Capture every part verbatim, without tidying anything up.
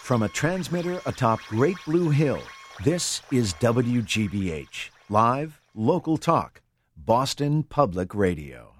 From a transmitter atop Great Blue Hill, this is W G B H, live, local talk, Boston Public Radio.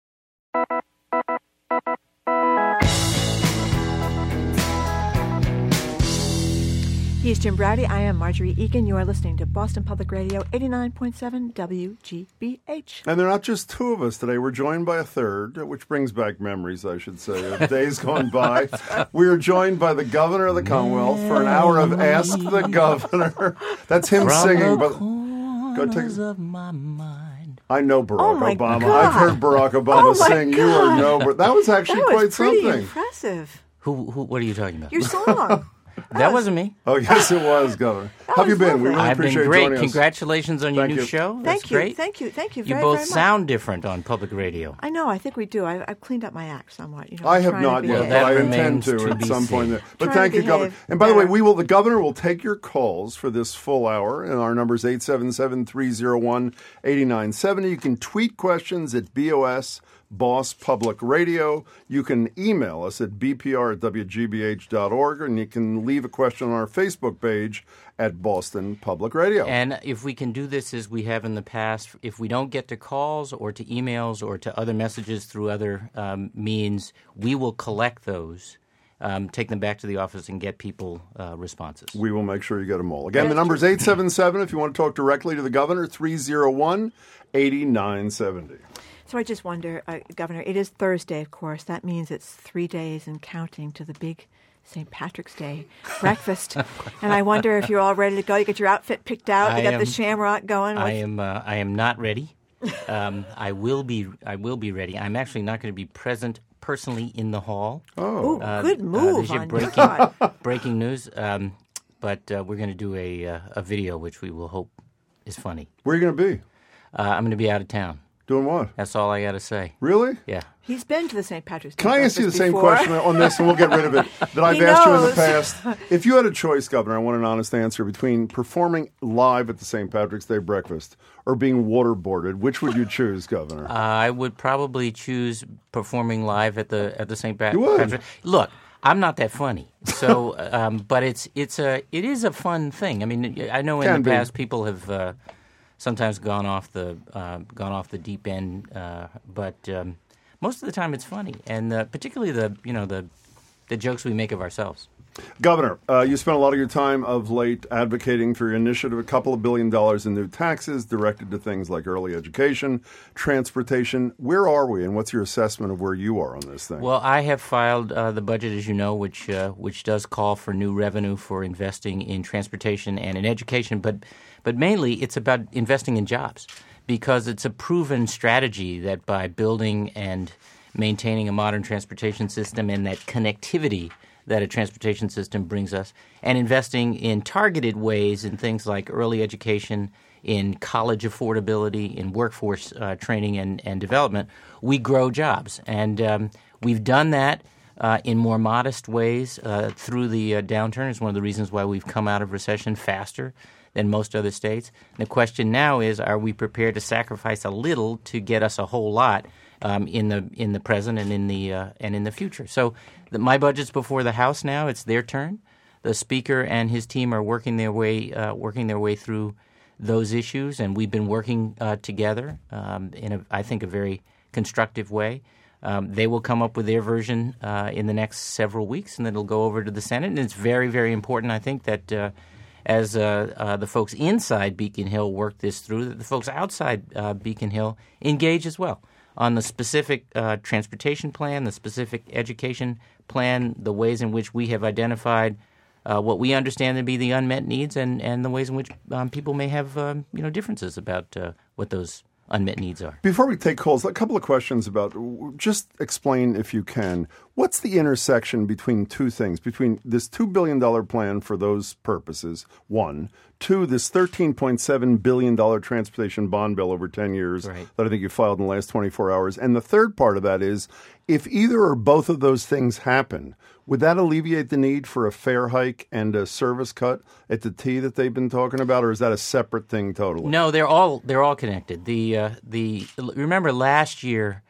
He's Jim Browdy. I am Marjorie Egan. You are listening to Boston Public Radio, eighty-nine point seven W G B H. And they're not just two of us today. We're joined by a third, which brings back memories, I should say, of days gone by. We are joined by the Governor of the Commonwealth for an hour of Ask the Governor. That's him From singing. the But go take. of my mind. I know Barack Oh, my Obama. God. I've heard Barack Obama Oh, my sing. God. You are no. Bar- That was actually That quite was pretty something. impressive. Who, who? What are you talking about? Your song. that wasn't me. Oh, yes, it was, Governor. How have you was been? We lovely. really I've been appreciate great. joining us. Congratulations on your Thank new you. show. That's Thank you. great. Thank you. Thank you You very, both very much. sound different on public radio. I know. I think we do. I, I've cleaned up my act somewhat. You know, I I'm have trying to not yet, behave. but that I intend remains to, to at be some point. seen. There. But Trying thank to you, Governor. behave And by the way, better. we will. The Governor will take your calls for this full hour, and our number is eight seven seven, three oh one, eight nine seven oh. You can tweet questions at B O S Boss Public Radio. You can email us at b p r at w g b h dot org, and you can leave a question on our Facebook page at Boston Public Radio. And if we can do this as we have in the past, if we don't get to calls or to emails or to other messages through other um, means, we will collect those, um, take them back to the office, and get people uh, responses. We will make sure you get them all. Again, the That's number is eight seven seven if you want to talk directly to the Governor, three oh one, eight nine seven oh. So I just wonder, uh, Governor, it is Thursday, of course. That means it's three days and counting to the big Saint Patrick's Day breakfast. And I wonder if you're all ready to go. You get your outfit picked out. I You got am- the shamrock going. I What's- am. Uh, I am not ready. Um, I will be. I will be ready. I'm actually not going to be present personally in the hall. Oh. Ooh, Uh, good uh, move this is your on your breaking, part. breaking news. Um, but uh, we're going to do a uh, a video which we will hope is funny. Where are you going to be? Uh, I'm going to be out of town. Doing what? That's all I got to say. Really? Yeah. He's been to the Saint Patrick's Day Can I ask you the breakfast same before. question on this, and we'll get rid of it, that I've He asked you in the knows. past? If you had a choice, Governor, I want an honest answer, between performing live at the Saint Patrick's Day breakfast or being waterboarded, which would you choose, Governor? Uh, I would probably choose performing live at the at the Saint You would? Patrick's. Look, I'm not that funny, so um, but it's it's a it is a fun thing. I mean, I know in Can the be. past people have uh, sometimes gone off the uh, gone off the deep end, uh, but um, most of the time it's funny, and uh, particularly the you know the the jokes we make of ourselves. Governor, uh, you spent a lot of your time of late advocating for your initiative, a couple of billion dollars in new taxes directed to things like early education, transportation. Where are we, and what's your assessment of where you are on this thing? Well, I have filed uh, the budget, as you know, which uh, which does call for new revenue for investing in transportation and in education, but but mainly it's about investing in jobs, because it's a proven strategy that by building and maintaining a modern transportation system and that connectivity that a transportation system brings us, and investing in targeted ways in things like early education, in college affordability, in workforce uh, training and, and development, we grow jobs. And um, we've done that uh, in more modest ways uh, through the uh, downturn. It's one of the reasons why we've come out of recession faster than most other states. And the question now is, are we prepared to sacrifice a little to get us a whole lot um, in the in the present and in the uh, and in the future? So the, my budget's before the House now. It's their turn. The Speaker and his team are working their way uh, working their way through those issues, and we've been working uh, together um, in a, I think, a very constructive way. Um, they will come up with their version uh, in the next several weeks, and then it'll go over to the Senate. And it's very, very important, I think, that uh, as uh, uh, the folks inside Beacon Hill work this through, that the folks outside uh, Beacon Hill engage as well on the specific uh, transportation plan, the specific education plan, the ways in which we have identified uh, what we understand to be the unmet needs, and, and the ways in which um, people may have um, you know differences about uh, what those unmet needs are. Before we take calls, a couple of questions about, just explain, if you can, what's the intersection between two things, between this two billion dollars plan for those purposes, one, two, this thirteen point seven billion dollars transportation bond bill over ten years Right. that I think you filed in the last twenty-four hours, and the third part of that is, if either or both of those things happen, would that alleviate the need for a fare hike and a service cut at the T that they've been talking about, or is that a separate thing totally? No, they're all they're all connected. The uh, the remember last year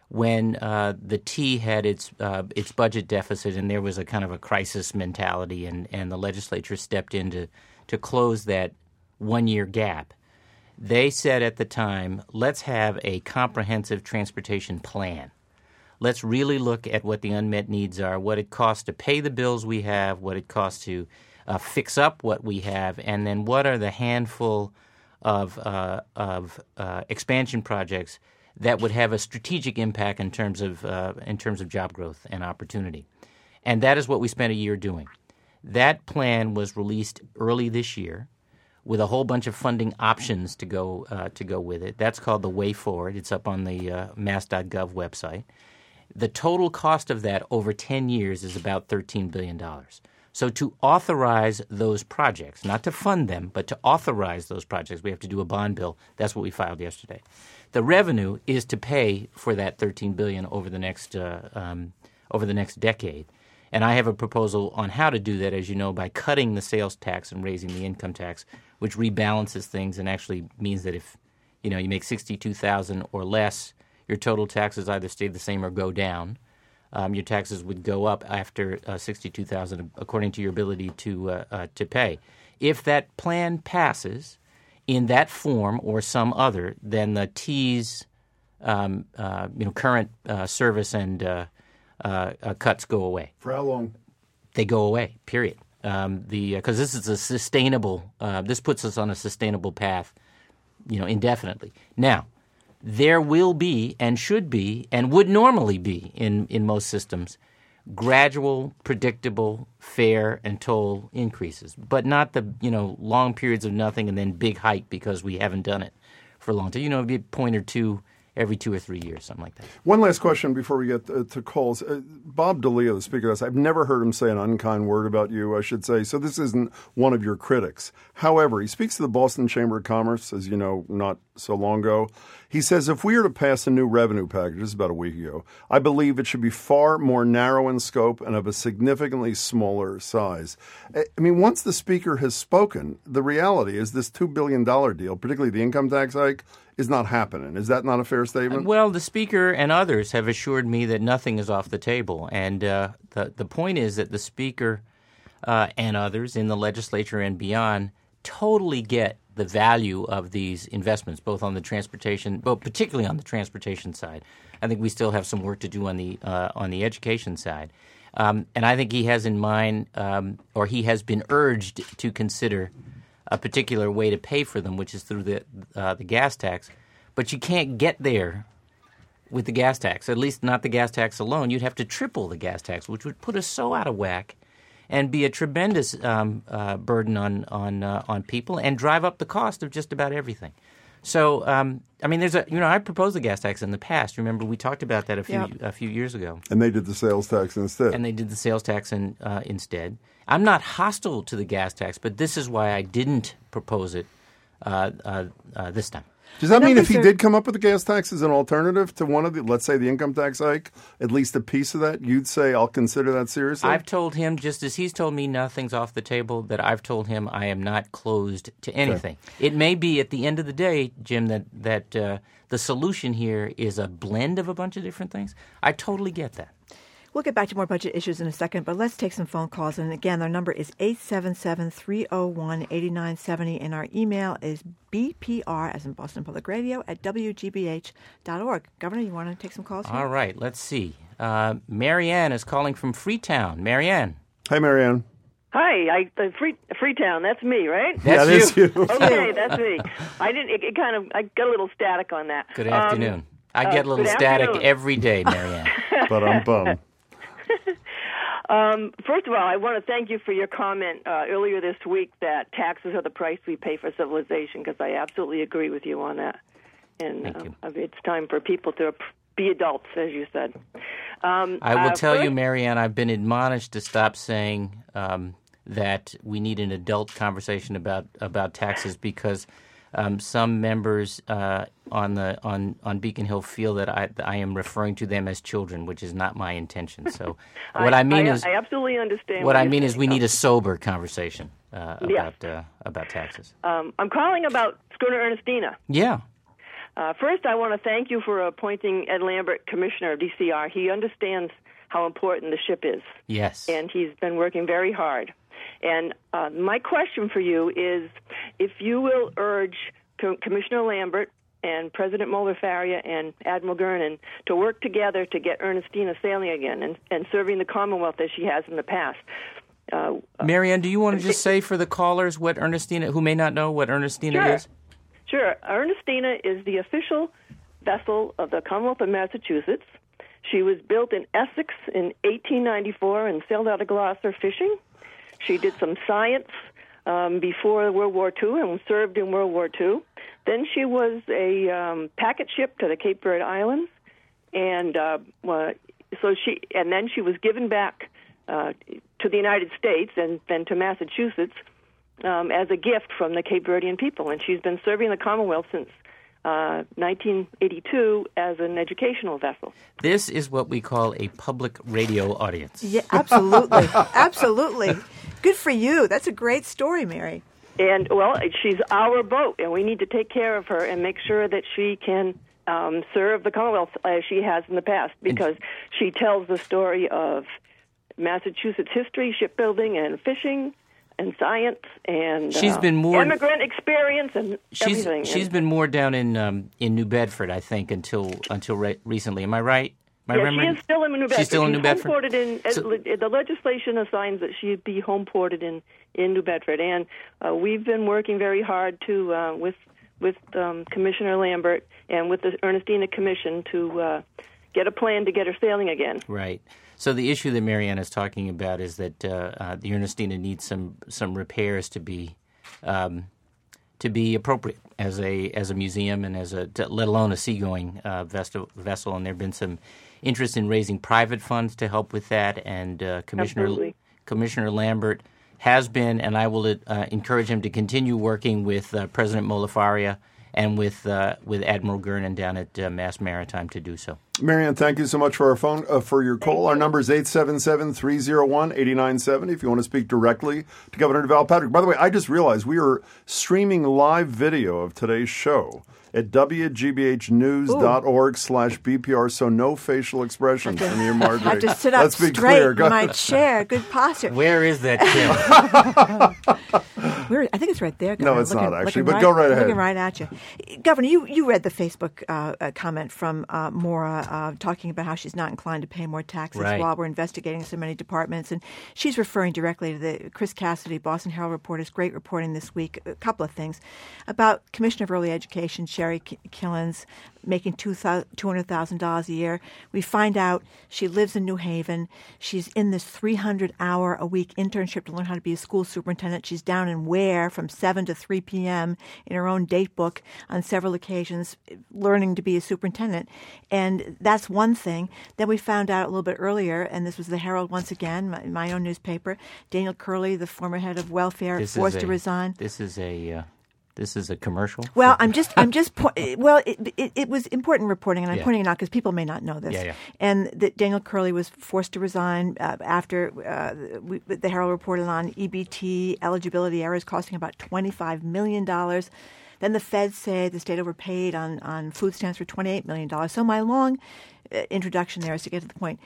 when uh, the T had its uh, its budget deficit and there was a kind of a crisis mentality, and, and the legislature stepped in to, to close that one-year gap. They said at the time, let's have a comprehensive transportation plan. Let's really look at what the unmet needs are, what it costs to pay the bills we have, what it costs to uh, fix up what we have, and then what are the handful of uh, of uh, expansion projects that would have a strategic impact in terms of uh, in terms of job growth and opportunity. And that is what we spent a year doing. That plan was released early this year, with a whole bunch of funding options to go uh, to go with it. That's called the Way Forward. It's up on the uh, mass dot gov website. The total cost of that over ten years is about thirteen billion dollars. So to authorize those projects, not to fund them, but to authorize those projects, we have to do a bond bill. That's what we filed yesterday. The revenue is to pay for that thirteen billion dollars over the next uh, um, over the next decade. And I have a proposal on how to do that, as you know, by cutting the sales tax and raising the income tax, which rebalances things and actually means that if you know you make sixty-two thousand dollars or less, your total taxes either stay the same or go down. Um, your taxes would go up after uh, sixty-two thousand dollars, according to your ability to uh, uh, to pay. If that plan passes in that form or some other, then the T's um, uh, you know current uh, service and uh, uh, uh, cuts go away. For how long? They go away. Period. Um, the because uh, this is a sustainable. Uh, this puts us on a sustainable path, you know, indefinitely. Now, there will be and should be and would normally be in, in most systems gradual, predictable, fare and toll increases, but not the you know long periods of nothing and then big hike because we haven't done it for a long time. You know, it'd be a point or two every two or three years, something like that. One last question before we get uh, to calls. Uh, Bob D'Elia, the Speaker, I've never heard him say an unkind word about you, I should say, so this isn't one of your critics. However, he speaks to the Boston Chamber of Commerce, as you know, not so long ago. He says, if we are to pass a new revenue package, this is about a week ago, I believe it should be far more narrow in scope and of a significantly smaller size. I mean, once the Speaker has spoken, the reality is this two billion dollars deal, particularly the income tax hike, is not happening. Is that not a fair statement? Well, the Speaker and others have assured me that nothing is off the table. And uh, the, the point is that the Speaker uh, and others in the legislature and beyond totally get the value of these investments, both on the transportation, but particularly on the transportation side. I think we still have some work to do on the uh, on the education side. Um, and I think he has in mind, um, or he has been urged to consider a particular way to pay for them, which is through the uh, the gas tax. But you can't get there with the gas tax, at least not the gas tax alone. You'd have to triple the gas tax, which would put us so out of whack and be a tremendous um, uh, burden on on uh, on people and drive up the cost of just about everything. So, um, I mean, there's a you know I proposed the gas tax in the past. Remember, we talked about that a few Yep. a few years ago. And they did the sales tax instead. And they did the sales tax in, uh, instead. I'm not hostile to the gas tax, but this is why I didn't propose it uh, uh, uh, this time. Does that I mean know if he these are- did come up with the gas tax as an alternative to one of the, let's say, the income tax hike, at least a piece of that, you'd say, I'll consider that seriously? I've told him, just as he's told me nothing's off the table, that I've told him I am not closed to anything. It may be at the end of the day, Jim, that, that uh, the solution here is a blend of a bunch of different things. I totally get that. We'll get back to more budget issues in a second, but let's take some phone calls. And again, our number is eight seven seven, three oh one, eight nine seven oh, and our email is B P R, as in Boston Public Radio, at W G B H dot org. Governor, you want to take some calls here? All right, let's see. Uh, Marianne is calling from Freetown. Marianne. Hey, Marianne. Hi, I uh, Free, Freetown. That's me, right? That's yeah, it is you. you. Okay, that's me. I didn't. It, it kind of. I got a little static on that. Good Um, afternoon. I uh, get a little good static afternoon. every day, Marianne. But I'm bummed. Um, first of all, I want to thank you for your comment uh, earlier this week that taxes are the price we pay for civilization, because I absolutely agree with you on that. And Thank you. uh, it's time for people to be adults, as you said. Um, I will uh, tell you, first- Marianne, I've been admonished to stop saying um, that we need an adult conversation about, about taxes because um, some members uh, on the on, on Beacon Hill feel that I, that I am referring to them as children, which is not my intention. So what I, mean I, is I absolutely understand. what I you're mean is saying. we need a sober conversation uh, Yes. about uh, about taxes. Um, I'm calling about Schooner Ernestina. Yeah. Uh, first, I want to thank you for appointing Ed Lambert commissioner of D C R. He understands how important the ship is. Yes. And he's been working very hard. And uh, my question for you is if you will urge Co- Commissioner Lambert and President Mulder-Faria and Admiral Gernon to work together to get Ernestina sailing again and, and serving the Commonwealth as she has in the past. Uh, Marianne, do you want to just say for the callers what Ernestina, who may not know what Ernestina sure. is? Sure. Ernestina is the official vessel of the Commonwealth of Massachusetts. She was built in Essex in eighteen ninety-four and sailed out of Gloucester fishing. She did some science um, before World War Two and served in World War Two. Then she was a um, packet ship to the Cape Verde Islands, and uh, uh, so she and then she was given back uh, to the United States and then to Massachusetts um, as a gift from the Cape Verdean people, and she's been serving the Commonwealth since uh, nineteen eighty-two as an educational vessel. This is what we call a public radio audience. Yeah, absolutely, absolutely. Good for you. That's a great story, Mary. And, well, she's our boat, and we need to take care of her and make sure that she can um, serve the Commonwealth as she has in the past, because she tells the story of Massachusetts history, shipbuilding, and fishing, and science, and she's uh, been more immigrant experience, and she's, everything. She's and, been more down in um, in New Bedford, I think, until until re- recently. Am I right? Am I yeah, remembering? she is still in New Bedford. She's still in she's New Bedford. Home-ported in, So, the legislation assigns that she be home ported in, in New Bedford, and uh, we've been working very hard to uh, with with um, Commissioner Lambert and with the Ernestina Commission to uh, get a plan to get her sailing again. Right. So the issue that Marianne is talking about is that uh, uh, the Ernestina needs some some repairs to be um, to be appropriate as a as a museum and as a to, let alone a seagoing uh, vessel, vessel. And there have been some interest in raising private funds to help with that. And uh, Commissioner Absolutely. Commissioner Lambert has been, and I will uh, encourage him to continue working with uh, President Mulder-Faria and with uh, with Admiral Gernon down at uh, Mass Maritime to do so. Marianne, thank you so much for our phone uh, for your call. Our number is eight seven seven, three oh one, eight nine seven zero if you want to speak directly to Governor Deval Patrick. By the way, I just realized we are streaming live video of today's show at w g b h news dot org slash b p r, so no facial expressions from you, Marjorie. I have to sit up Let's be straight clear. in my chair. Good posture. Where is that camera? Where, I think it's right there, No, Governor. it's looking, not, actually, looking but go right ahead. Looking right at you. Governor, you, you read the Facebook uh, uh, comment from uh, Maura uh, talking about how she's not inclined to pay more taxes Right. while we're investigating so many departments. And she's referring directly to the Chris Cassidy, Boston Herald reporter's great reporting this week. A couple of things about Commissioner of Early Education, Sherry Killens, making two hundred thousand dollars a year. We find out she lives in New Haven. She's in this three hundred hour a week internship to learn how to be a school superintendent. She's down in Ware from seven to three p.m. in her own date book on several occasions, learning to be a superintendent. And that's one thing. Then we found out a little bit earlier, and this was the Herald once again, my, my own newspaper, Daniel Curley, the former head of welfare, This forced is a, to resign. This is a uh, this is a commercial. Well, I'm just, I'm just, po- well, it, it, it was important reporting, and I'm Yeah. pointing it out because people may not know this. Yeah, yeah. And that Daniel Curley was forced to resign uh, after uh, we, the Herald reported on E B T eligibility errors costing about twenty-five million dollars. Then the feds say the state overpaid on, on food stamps for twenty-eight million dollars. So my long uh, introduction there is to get to the point.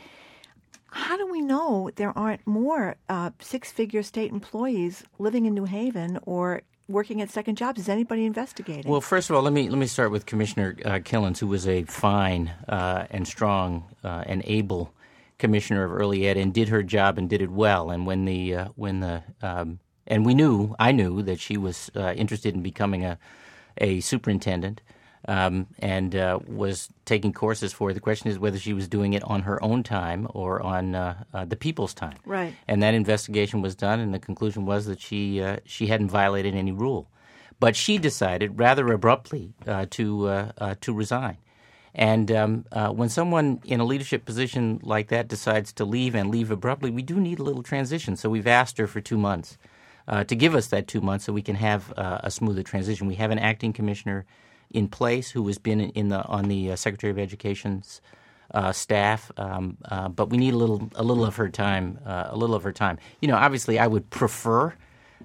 How do we know there aren't more uh, six-figure state employees living in New Haven or working at second jobs? Is anybody investigating? Well, first of all, let me let me start with Commissioner uh, Killens, who was a fine uh, and strong uh, and able commissioner of early ed, and did her job and did it well. And when the uh, when the um, and we knew, I knew that she was uh, interested in becoming a a superintendent. Um, and uh, was taking courses for it. The question is whether she was doing it on her own time or on uh, uh, the people's time. Right. And that investigation was done, and the conclusion was that she uh, she hadn't violated any rule. But she decided rather abruptly uh, to uh, uh, to resign. And um, uh, when someone in a leadership position like that decides to leave and leave abruptly, we do need a little transition. So we've asked her for two months uh, to give us that two months so we can have uh, a smoother transition. We have an acting commissioner in place who has been in the on the uh, Secretary of Education's uh, staff, um, uh, but we need a little a little of her time, uh, a little of her time. You know, obviously, I would prefer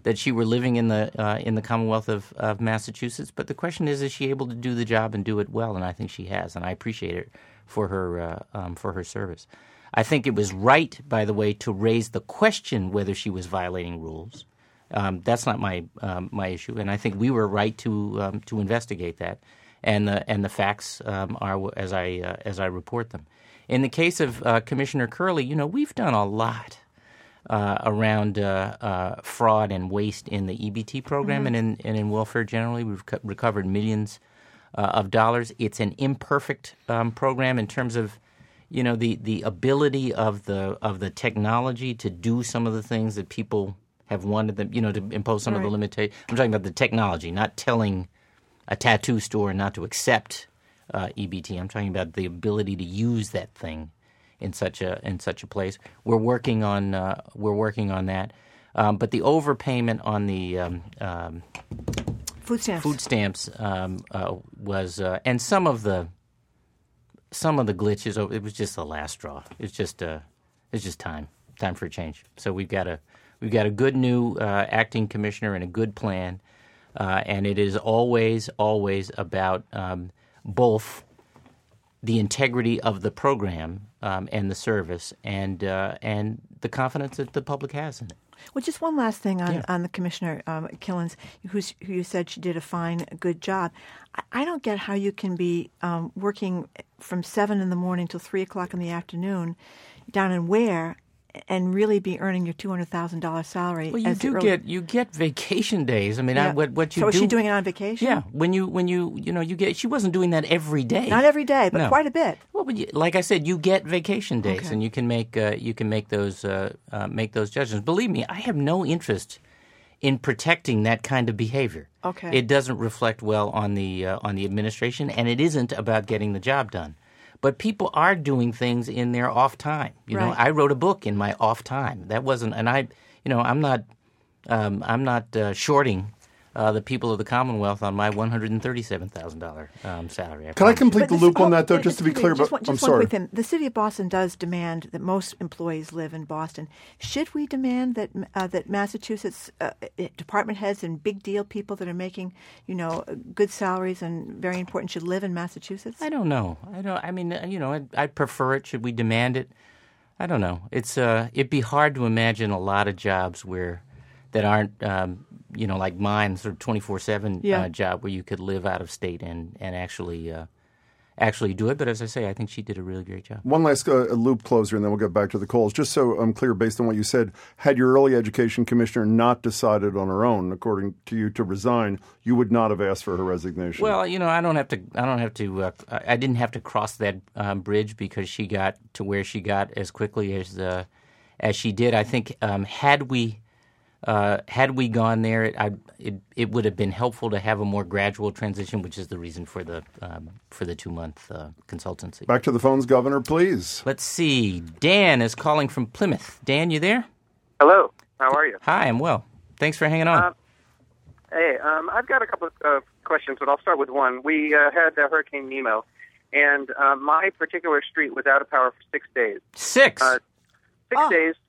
that she were living in the uh, in the Commonwealth of, of Massachusetts. But the question is, is she able to do the job and do it well? And I think she has, and I appreciate it for her uh, um, for her service. I think it was right, by the way, to raise the question whether she was violating rules. Um, that's not my um, my issue, and I think we were right to um, to investigate that. And the and the facts um, are as I uh, as I report them. In the case of uh, Commissioner Curley, you know, we've done a lot uh, around uh, uh, fraud and waste in the E B T program mm-hmm. and in and in welfare generally. We've co- recovered millions uh, of dollars. It's an imperfect um, program in terms of, you know, the, the ability of the of the technology to do some of the things that people have wanted them, you know, to impose some right. of the limitations. I'm talking about the technology, not telling a tattoo store not to accept uh, E B T. I'm talking about the ability to use that thing in such a in such a place. We're working on uh, we're working on that. Um, but the overpayment on the um, um, food stamps food stamps um, uh, was uh, and some of the some of the glitches. It was just the last straw. It's just uh, it's just time time for a change. So we've got a we've got a good new uh, acting commissioner and a good plan. Uh, and it is always, always about um, both the integrity of the program um, and the service and uh, and the confidence that the public has in it. Well, just one last thing on, yeah. on the Commissioner um, Killens, who's, who you said she did a fine, good job. I, I don't get how you can be um, working from seven in the morning till three o'clock in the afternoon down in Ware and really be earning your two hundred thousand dollars salary. Well, you as do early... get you get vacation days. I mean, yeah. I, what what you so do? So is she doing it on vacation? Yeah, when you when you you know you get. She wasn't doing that every day. Not every day, but no. quite a bit. Well, but you, like I said, you get vacation days, okay. and you can make uh, you can make those uh, uh, make those judgments. Believe me, I have no interest in protecting that kind of behavior. Okay, it doesn't reflect well on the uh, on the administration, and it isn't about getting the job done. But people are doing things in their off time. You right. know, I wrote a book in my off time. That wasn't, and I, you know, I'm not, um, I'm not uh, shorting uh, the people of the Commonwealth on my one hundred and thirty-seven thousand dollar um, salary. I Can I complete but the this, loop oh, on that, though, just to be clear? Just but one, just I'm one sorry. quick thing. The city of Boston does demand that most employees live in Boston. Should we demand that uh, that Massachusetts uh, department heads and big deal people that are making, you know, good salaries and very important should live in Massachusetts? I don't know. I don't. I mean, you know, I'd, I'd prefer it. Should we demand it? I don't know. It's uh, it'd be hard to imagine a lot of jobs where that aren't. Um, you know, like mine, sort of twenty-four seven yeah. uh, job where you could live out of state and, and actually uh, actually do it. But as I say, I think she did a really great job. One last uh, loop closer, and then we'll get back to the calls. Just so I'm clear, based on what you said, had your early education commissioner not decided on her own, according to you, to resign, you would not have asked for her resignation. Well, you know, I don't have to. I don't have to. Uh, I didn't have to cross that um, bridge because she got to where she got as quickly as uh, as she did. I think um, had we. Uh, had we gone there, it, I, it it would have been helpful to have a more gradual transition, which is the reason for the um, for the two month uh, consultancy. Back to the phones, Governor, please. Let's see. Dan is calling from Plymouth. Dan, you there? Hello. How are you? Hi, I'm well. Thanks for hanging on. Uh, hey, um, I've got a couple of uh, questions, but I'll start with one. We uh, had uh, Hurricane Nemo, and uh, my particular street was out of power for six days. Six? Uh, six oh. days.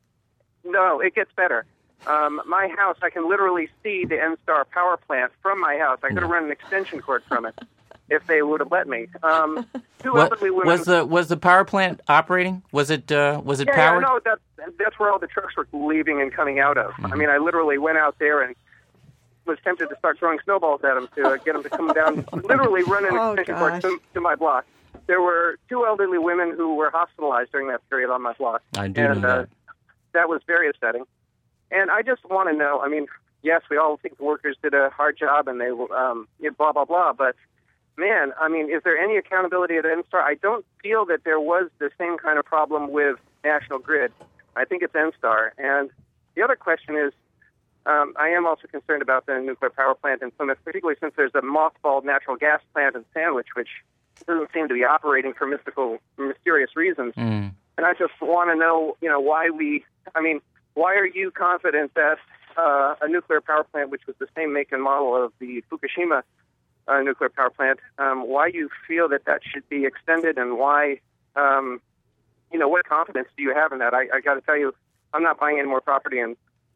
No, it gets better. Um, my house, I can literally see the N-Star power plant from my house. I could have run an extension cord from it if they would have let me. Um, two what, elderly women. Was the was the power plant operating? Was it uh, was it yeah, powered? Yeah, no, that, that's where all the trucks were leaving and coming out of. Mm-hmm. I mean, I literally went out there and was tempted to start throwing snowballs at them to uh, get them to come down, literally run an oh, extension gosh. cord to, to my block. There were two elderly women who were hospitalized during that period on my block. I do and, know uh, that. That was very upsetting. And I just want to know, I mean, yes, we all think the workers did a hard job and they, um, you know, blah, blah, blah. But, man, I mean, is there any accountability at N-Star? I don't feel that there was the same kind of problem with National Grid. I think it's N-Star. And the other question is, um, I am also concerned about the nuclear power plant in Plymouth, particularly since there's a mothballed natural gas plant in Sandwich, which doesn't seem to be operating for mystical, mysterious reasons. Mm. And I just want to know, you know, why we, I mean, why are you confident that uh, a nuclear power plant, which was the same make and model of the Fukushima uh, nuclear power plant, um, why you feel that that should be extended, and why, um, you know, what confidence do you have in that? I, I got to tell you, I'm not buying any more property in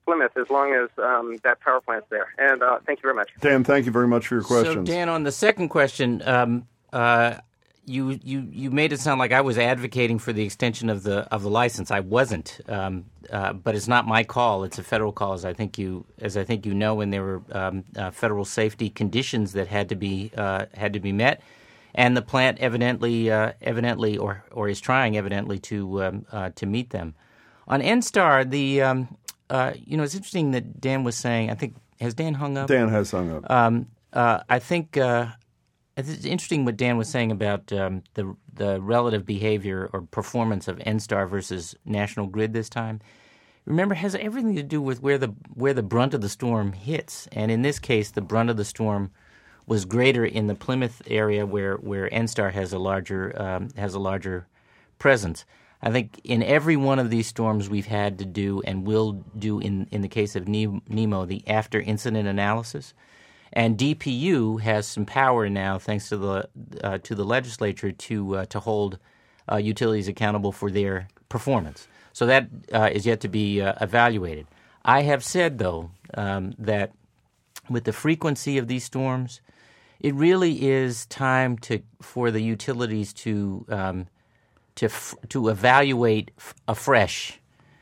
Plymouth as long as um, that power plant's there. And uh, thank you very much. Dan, thank you very much for your questions. So, Dan, on the second question, um, uh, you, you you made it sound like I was advocating for the extension of the of the license. I wasn't, um, uh, but it's not my call. It's a federal call, as I think you as I think you know. And there were um, uh, federal safety conditions that had to be uh, had to be met, and the plant evidently uh, evidently or or is trying evidently to um, uh, to meet them. On NSTAR, the um, Uh, you know, it's interesting that Dan was saying, I think, has Dan hung up? Dan has hung up. Um, uh, I think uh, it's interesting what Dan was saying about um, the the relative behavior or performance of NSTAR versus National Grid this time. Remember, it has everything to do with where the where the brunt of the storm hits. And in this case, the brunt of the storm was greater in the Plymouth area where, where NSTAR has a larger um, has a larger presence. I think in every one of these storms we've had to do and will do in, in the case of Nemo, the after-incident analysis. And D P U has some power now, thanks to the uh, to the legislature, to uh, to hold uh, utilities accountable for their performance. So that uh, is yet to be uh, evaluated. I have said, though, um, that with the frequency of these storms, it really is time to for the utilities to um, to f- to evaluate f- afresh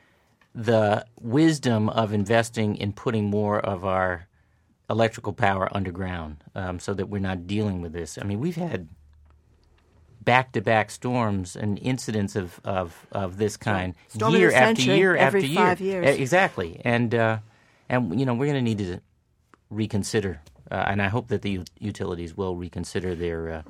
the wisdom of investing in putting more of our electrical power underground, um, so that we're not dealing with this. I mean, we've had back-to-back storms and incidents of, of, of this kind Storm year of the after century, year every after year. five years. Exactly, and uh, and you know we're going to need to reconsider, uh, and I hope that the u- utilities will reconsider their. Uh,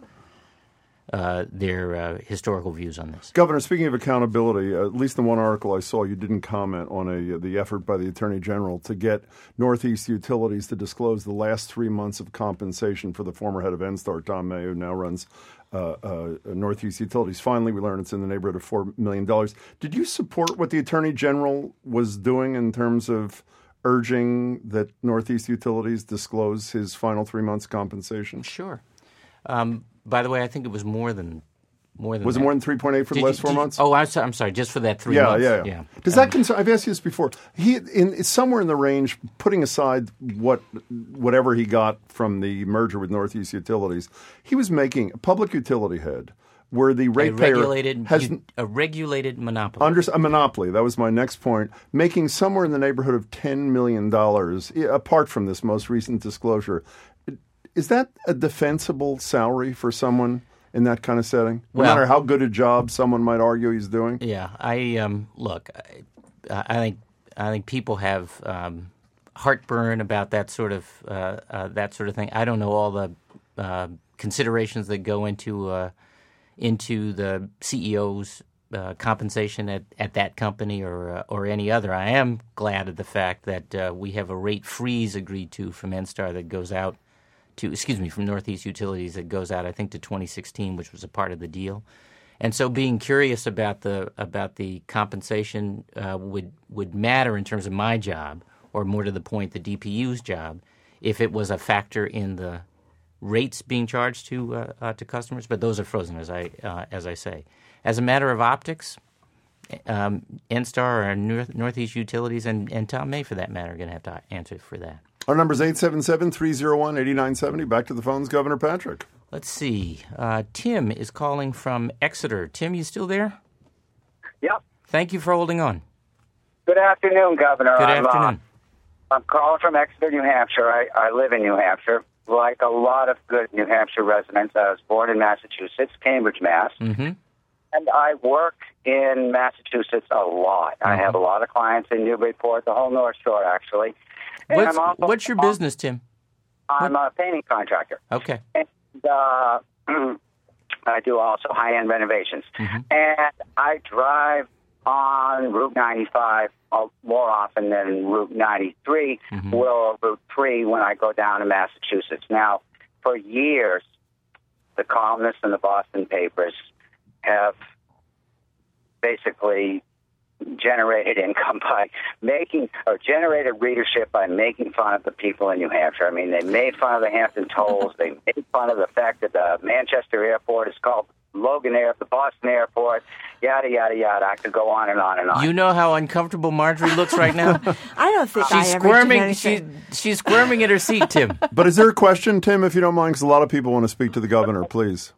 Uh, their uh, historical views on this. Governor, speaking of accountability, uh, at least in one article I saw, you didn't comment on a, the effort by the Attorney General to get Northeast Utilities to disclose the last three months of compensation for the former head of NSTAR, Tom May, who now runs uh, uh, Northeast Utilities. Finally, we learned it's in the neighborhood of four million dollars. Did you support what the Attorney General was doing in terms of urging that Northeast Utilities disclose his final three months compensation? Sure. Um, By the way, I think it was more than more than. Was that. it more than three point eight for Did the last you, four did months? You, oh, I'm sorry, I'm sorry. Just for that three yeah, months. Yeah, yeah. Does um, that concern? I've asked you this before. He in it's somewhere in the range, putting aside what whatever he got from the merger with Northeast Utilities, he was making a public utility head where the ratepayer has u- a regulated monopoly. Under, a monopoly. That was my next point. Making somewhere in the neighborhood of ten million dollars, apart from this most recent disclosure. Is that a defensible salary for someone in that kind of setting? No well, matter how good a job someone might argue he's doing? Yeah, I um, look, I, I think I think people have um, heartburn about that sort of uh, uh, that sort of thing. I don't know all the uh, considerations that go into uh, into the C E O's uh, compensation at, at that company or uh, or any other. I am glad of the fact that uh, we have a rate freeze agreed to from NSTAR that goes out to, excuse me, from Northeast Utilities that goes out, I think, to twenty sixteen, which was a part of the deal. And so being curious about the about the compensation uh, would would matter in terms of my job, or more to the point, the D P U's job, if it was a factor in the rates being charged to uh, uh, to customers. But those are frozen, as I uh, as I say. As a matter of optics, um, NSTAR or North, Northeast Utilities and, and Tom May, for that matter, are going to have to answer for that. Our number is eight seven seven, three oh one, eight nine seven oh. Back to the phones, Governor Patrick. Let's see. Uh, Tim is calling from Exeter. Tim, you still there? Yep. Thank you for holding on. Good afternoon, Governor. Good I'm, afternoon. Uh, I'm calling from Exeter, New Hampshire. I, I live in New Hampshire. Like a lot of good New Hampshire residents, I was born in Massachusetts, Cambridge, Mass. Mm-hmm. And I work in Massachusetts a lot. Mm-hmm. I have a lot of clients in Newburyport, the whole North Shore, actually. And What's, I'm also, what's your business, Tim? I'm what? a painting contractor. Okay. And uh, I do also high-end renovations. Mm-hmm. And I drive on Route ninety-five uh, more often than Route ninety-three, mm-hmm. or Route three when I go down to Massachusetts. Now, for years, the columnists in the Boston papers have basically generated income by making, or generated readership by making fun of the people in New Hampshire. I mean, they made fun of the Hampton tolls. They made fun of the fact that the Manchester airport is called Logan Air, the Boston airport, yada, yada, yada. I could go on and on and on. You know how uncomfortable Marjorie looks right now? I don't think she's I ever squirming. did anything. She's she's squirming in her seat, Tim. But is there a question, Tim, if you don't mind? Because a lot of people want to speak to the governor, please.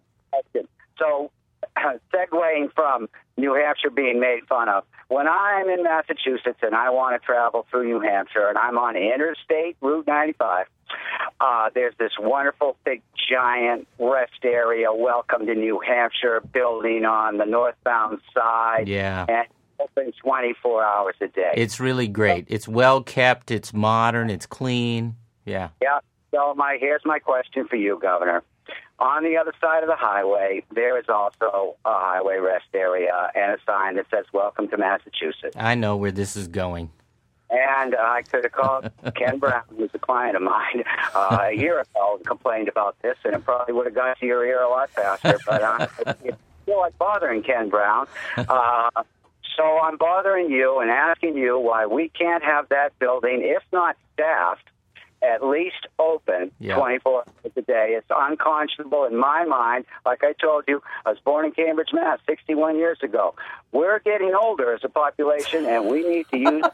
So, segueing from New Hampshire being made fun of, when I'm in Massachusetts and I want to travel through New Hampshire and I'm on Interstate Route ninety-five, uh, there's this wonderful big giant rest area, welcome to New Hampshire building on the northbound side. Yeah. And open twenty-four hours a day. It's really great. It's well kept. It's modern. It's clean. Yeah. Yeah. So my here's my question for you, Governor. On the other side of the highway, there is also a highway rest area and a sign that says, welcome to Massachusetts. I know where this is going. And I could have called Ken Brown, who's a client of mine, uh, a year ago and complained about this, and it probably would have got to your ear a lot faster. But I feel like bothering Ken Brown. Uh, so I'm bothering you and asking you why we can't have that building, if not staffed, at least open yeah. twenty-four hours a day. It's unconscionable in my mind. Like I told you, I was born in Cambridge, Mass, sixty-one years ago. We're getting older as a population, and we need to use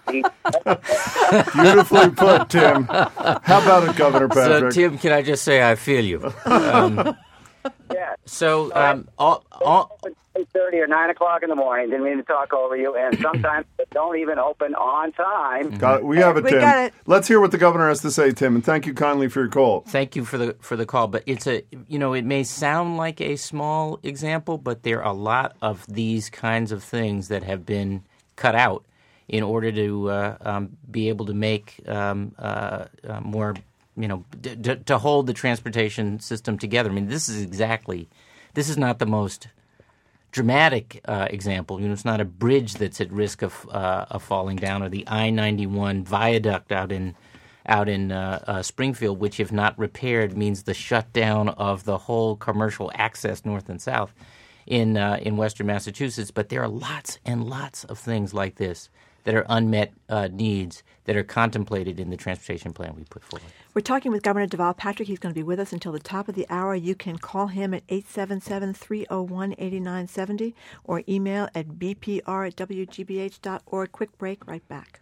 the... Beautifully put, Tim. How about it, Governor Patrick? So, Tim, can I just say I feel you? Um, yeah. So, um, all... all eight thirty or nine o'clock in the morning. Didn't mean to talk over you. And sometimes they don't even open on time. Got it. We have it, We Tim. got it. Let's hear what the governor has to say, Tim. And thank you kindly for your call. Thank you for the for the call, but it's a you know it may sound like a small example, but there are a lot of these kinds of things that have been cut out in order to uh, um, be able to make um, uh, uh, more you know d- d- to hold the transportation system together. I mean, this is exactly this is not the most dramatic uh, example. You know, it's not a bridge that's at risk of uh, of falling down, or the I ninety-one viaduct out in out in uh, uh, Springfield, which, if not repaired, means the shutdown of the whole commercial access north and south in uh, in western Massachusetts. But there are lots and lots of things like this that are unmet uh, needs that are contemplated in the transportation plan we put forward. We're talking with Governor Deval Patrick. He's going to be with us until the top of the hour. You can call him at eight seven seven, three oh one, eight nine seven oh or email at b p r at w g b h dot org. Quick break, right back.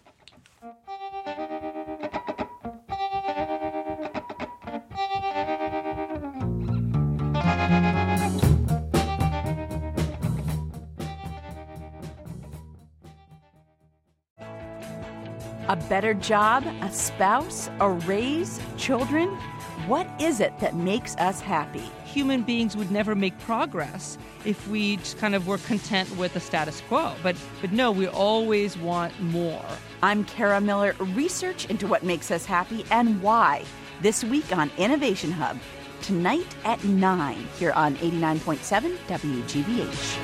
A better job, a spouse, a raise, children? What is it that makes us happy? Human beings would never make progress if we just kind of were content with the status quo. But but no, we always want more. I'm Kara Miller. Research into what makes us happy and why. This week on Innovation Hub. Tonight at nine here on eighty-nine point seven W G B H.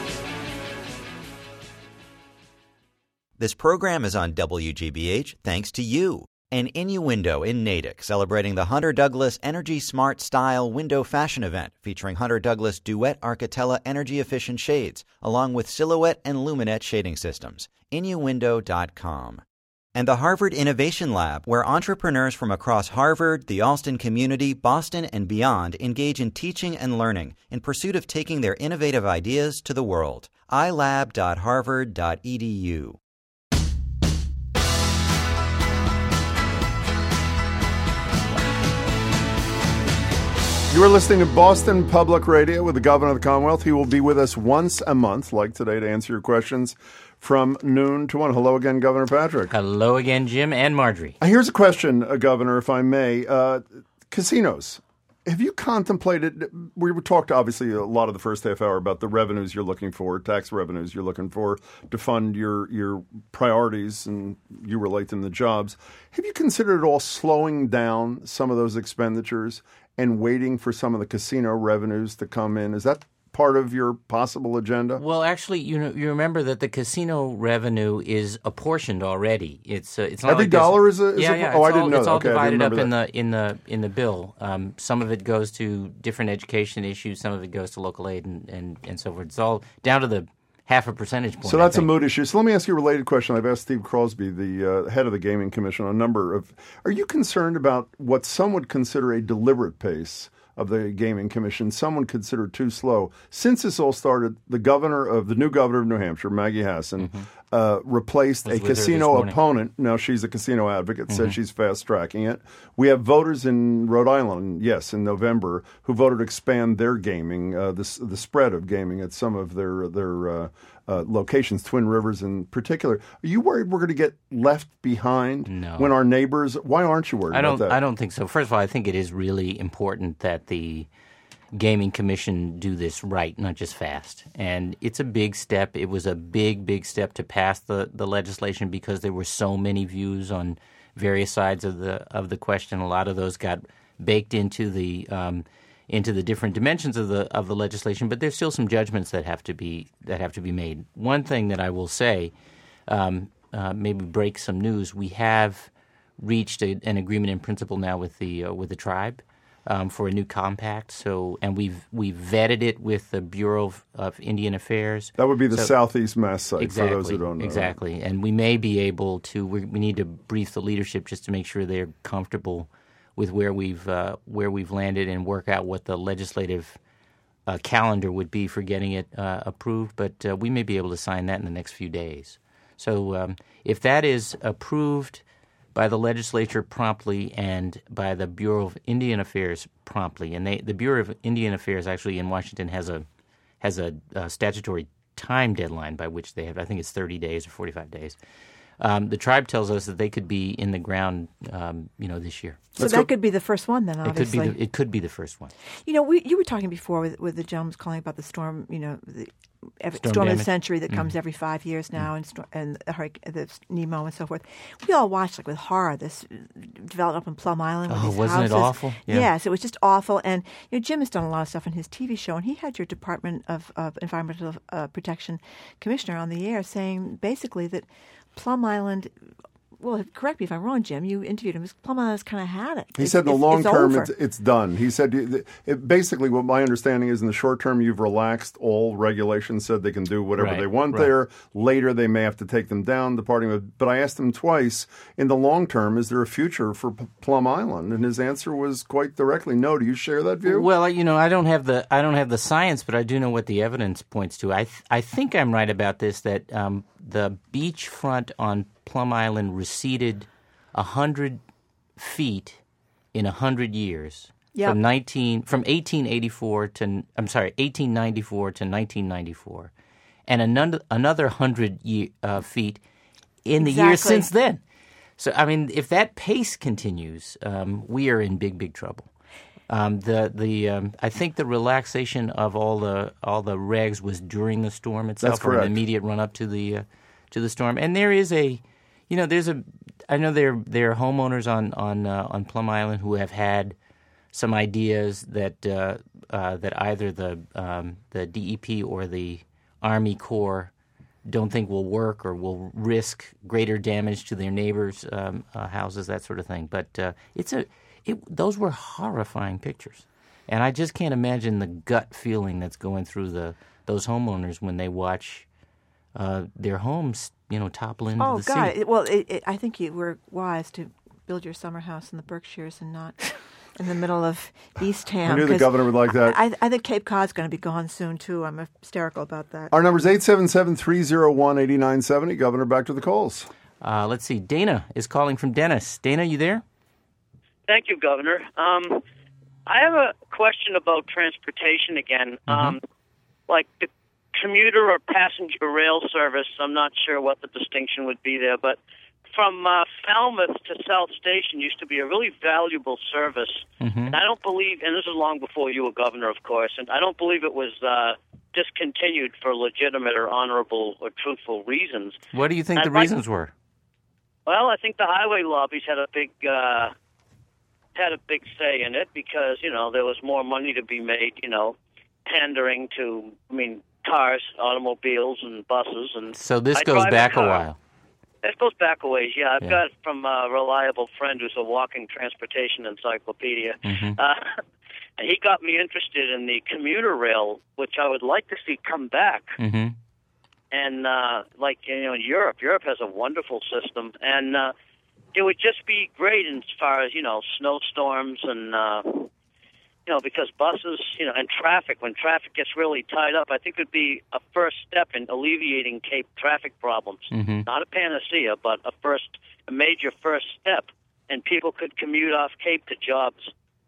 This program is on W G B H thanks to you. An Innuendo in Natick, celebrating the Hunter Douglas Energy Smart Style Window Fashion Event, featuring Hunter Douglas Duet Architella energy-efficient shades, along with Silhouette and Luminette shading systems. Innuendo dot com. And the Harvard Innovation Lab, where entrepreneurs from across Harvard, the Alston community, Boston, and beyond engage in teaching and learning in pursuit of taking their innovative ideas to the world. i lab dot harvard dot e d u. You are listening to Boston Public Radio with the Governor of the Commonwealth. He will be with us once a month, like today, to answer your questions from noon to one. Hello again, Governor Patrick. Hello again, Jim and Marjorie. Here's a question, uh, Governor, if I may. Uh, casinos. Have you contemplated, we talked obviously a lot of the first half hour about the revenues you're looking for, tax revenues you're looking for to fund your, your priorities, and you relate them to jobs. Have you considered at all slowing down some of those expenditures and waiting for some of the casino revenues to come in? Is that part of your possible agenda? Well, actually, you know, you remember that the casino revenue is apportioned already. It's uh, it's not every like dollar is a, is yeah, a yeah. oh, I all, didn't know it's that. all Okay, divided up that. in the in the in the bill. Um, some of it goes to different education issues, some of it goes to local aid, and, and, and so forth. It's all down to the half a percentage point. So that's I a think. mood issue. So let me ask you a related question. I've asked Steve Crosby, the uh, head of the Gaming Commission, a number of. Are you concerned about what some would consider a deliberate pace of the Gaming Commission? Some would consider too slow. Since this all started, the governor of the new governor of New Hampshire, Maggie Hassan, mm-hmm. uh, replaced a casino opponent. Now she's a casino advocate. Mm-hmm. Said she's fast tracking it. We have voters in Rhode Island, yes, in November, who voted to expand their gaming, uh, the the spread of gaming at some of their their. Uh, Uh, locations, Twin Rivers in particular. Are you worried we're going to get left behind no. when our neighbors? Why aren't you worried I don't, about that? I don't think so. First of all, I think it is really important that the Gaming Commission do this right, not just fast. And it's a big step. It was a big, big step to pass the, the legislation because there were so many views on various sides of the of the question. A lot of those got baked into the um, into the different dimensions of the of the legislation, but there's still some judgments that have to be that have to be made. One thing that I will say, um, uh, maybe break some news: we have reached a, an agreement in principle now with the uh, with the tribe um, for a new compact. So, and we've we've vetted it with the Bureau of, of Indian Affairs. That would be the so, Southeast Mass site exactly, for those who don't know. Exactly, and we may be able to. We, we need to brief the leadership just to make sure they're comfortable with where we've uh, where we've landed and work out what the legislative uh, calendar would be for getting it uh, approved. But uh, we may be able to sign that in the next few days. So um, if that is approved by the legislature promptly and by the Bureau of Indian Affairs promptly, and they, the Bureau of Indian Affairs actually in Washington has a has a, a statutory time deadline by which they have. I think it's thirty days or forty-five days. Um, the tribe tells us that they could be in the ground, um, you know, this year. So Let's that go. could be the first one, then. Obviously, it could be. The, it could be the first one. You know, we, you were talking before with, with the gentleman calling about the storm. You know, the every, storm, storm of the century that mm. comes every five years now, mm. and sto- and the, the Nemo and so forth. We all watched like with horror this developed up in Plum Island. With oh, these wasn't houses. it awful? Yeah. Yes, it was just awful. And you know, Jim has done a lot of stuff in his T V show, and he had your Department of, of Environmental uh, Protection Commissioner on the air saying basically that Plum Island. Well, correct me if I'm wrong, Jim. You interviewed him. Plum Island's kind of had it. He it's, said in the it's, long it's term, over. it's, it's done. He said it, it, basically what my understanding is in the short term, you've relaxed all regulations, said they can do whatever right, they want right. there. Later, they may have to take them down, departing with. But I asked him twice, in the long term, is there a future for P- Plum Island? And his answer was quite directly, no. Do you share that view? Well, you know, I don't have the I don't have the science, but I do know what the evidence points to. I th- I think I'm right about this, that um, the beachfront on Plum Island receded a hundred feet in a hundred years yep. from nineteen from eighteen eighty-four to I'm sorry eighteen ninety-four to nineteen ninety-four, and another another hundred year, uh, feet in the exactly. years since then. So I mean, if that pace continues, um, we are in big big trouble. Um, the the um, I think the relaxation of all the all the regs was during the storm itself, That's correct. or an immediate run up to the uh, to the storm, and there is a. You know, there's a. I know there there are homeowners on on uh, on Plum Island who have had some ideas that uh, uh, that either the um, the D E P or the Army Corps don't think will work or will risk greater damage to their neighbors' um, uh, houses, that sort of thing. But uh, it's a it, those were horrifying pictures, and I just can't imagine the gut feeling that's going through the those homeowners when they watch uh, their homes. You know, topple into oh, the God. sea. It, well, it, it, I think you were wise to build your summer house in the Berkshires and not in the middle of Eastham. I knew the governor would like that. I, I think Cape Cod's going to be gone soon, too. I'm hysterical about that. Our number is eight seven seven, three oh one, eight nine seven oh. Governor, back to the calls. Uh, let's see. Dana is calling from Dennis. Dana, you there? Thank you, Governor. Um, I have a question about transportation again. Mm-hmm. Um, like the commuter or passenger rail service, I'm not sure what the distinction would be there, but from uh, Falmouth to South Station used to be a really valuable service. Mm-hmm. And I don't believe, and this is long before you were governor, of course, and I don't believe it was uh, discontinued for legitimate or honorable or truthful reasons. What do you think I'd the like, reasons were? Well, I think the highway lobbies had a big uh, had a big say in it because, you know, there was more money to be made, you know, pandering to, I mean, cars, automobiles, and buses. And so this I goes back a, a while. This goes back a ways, yeah. I've yeah. got it from a reliable friend who's a walking transportation encyclopedia. Mm-hmm. Uh, and he got me interested in the commuter rail, which I would like to see come back. Mm-hmm. And uh, like you know, in Europe, Europe has a wonderful system, and uh, it would just be great as far as you know, snowstorms and uh, you know, because buses, you know, and traffic. When traffic gets really tied up, I think it would be a first step in alleviating Cape traffic problems. Mm-hmm. Not a panacea, but a first, a major first step, and people could commute off Cape to jobs,